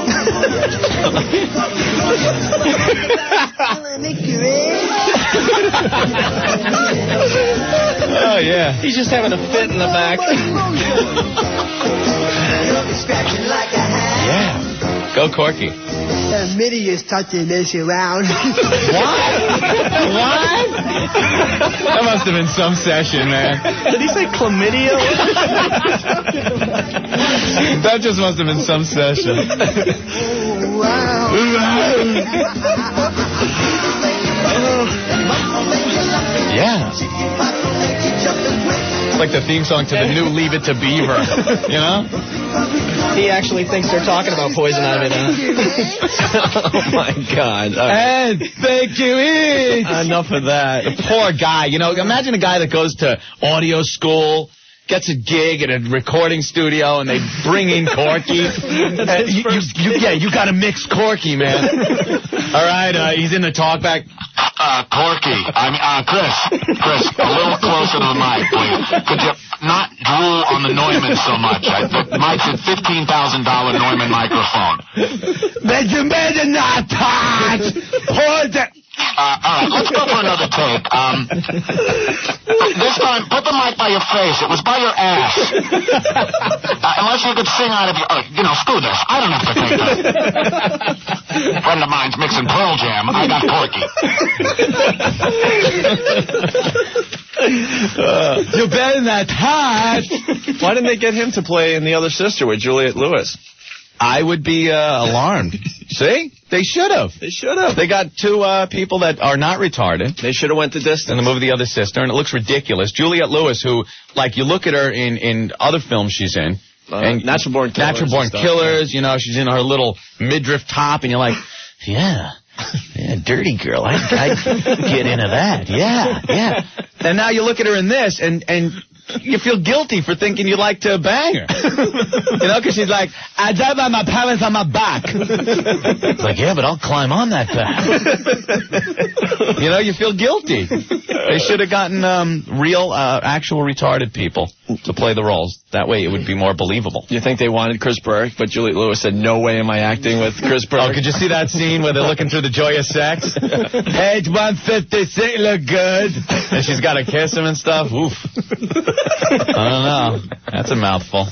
Oh, yeah. He's just having a fit in the back. Yeah. Go Corky. The Mitty is touching this around. What? What? That must have been some session, man. Did he say chlamydia? That just must have been some session. Wow. Yeah. It's like the theme song to the new Leave It to Beaver, you know? He actually thinks they're talking about Poison Ivy now. Oh my God! And thank you. Enough of that. The poor guy. You know, imagine a guy that goes to audio school, gets a gig at a recording studio, and they bring in Corky. Uh, you, you, you, yeah, you got to mix Corky, man. All right, uh, he's in the talkback. Uh, Corky, I mean, uh, Chris, Chris, a little closer to the mic, please. Could you not drool on the Neumann so much? I, the mic's a fifteen thousand dollars Neumann microphone. But you better not touch. Hold it. Uh, all right, let's go for another take. Um, this time, put the mic by your face. It was by your ass. Uh, unless you could sing out of your... Uh, you know, screw this. I don't have to take that. A friend of mine's mixing Pearl Jam. I got Porky. Uh, You're better than that hot. Why didn't they get him to play in The Other Sister with Juliette Lewis? I would be uh, alarmed. See? They should have. They should have. They got two uh, people that are not retarded. They should have went the distance. In the movie The Other Sister, and it looks ridiculous. Juliette Lewis, who, like, you look at her in, in other films she's in. Uh, and Natural Born Killers. Natural Born stuff, Killers, yeah. You know, she's in her little midriff top, and you're like, yeah. Yeah, dirty girl. I'd, I'd get into that. Yeah, yeah. And now you look at her in this, and, and you feel guilty for thinking you'd like to bang her. You know, because she's like, I died by my parents on my back. It's like, yeah, but I'll climb on that back. You know, you feel guilty. They should have gotten um, real, uh, actual retarded people to play the roles. That way it would be more believable. You think they wanted Chris Burke, but Juliette Lewis said, no way am I acting with Chris Burke. Oh, could you see that scene where they're looking through the joy of sex? Page one fifty-six, look good. And she's got to kiss him and stuff. Oof. I don't know. That's a mouthful.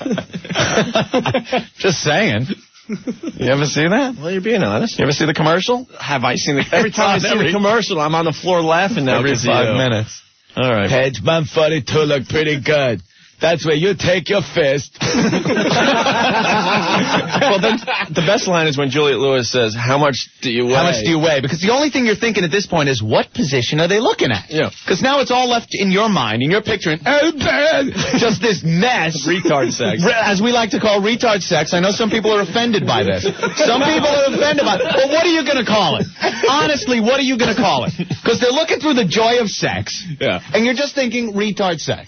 Just saying. You ever see that? Well, you're being honest. You ever see the commercial? Have I seen the... Every time I see every, the commercial, I'm on the floor laughing now. Every five you. minutes. All right. Page one forty-two look pretty good. That's where you take your fist. Well, then, the best line is when Juliette Lewis says, how much do you weigh? How much do you weigh? Because the only thing you're thinking at this point is, what position are they looking at? Yeah. Because now it's all left in your mind, and you're picturing, oh, man, just this mess. Retard sex. As we like to call retard sex. I know some people are offended by this. Some people are offended by it. Well, what are you going to call it? Honestly, what are you going to call it? Because they're looking through the joy of sex, yeah. and you're just thinking retard sex.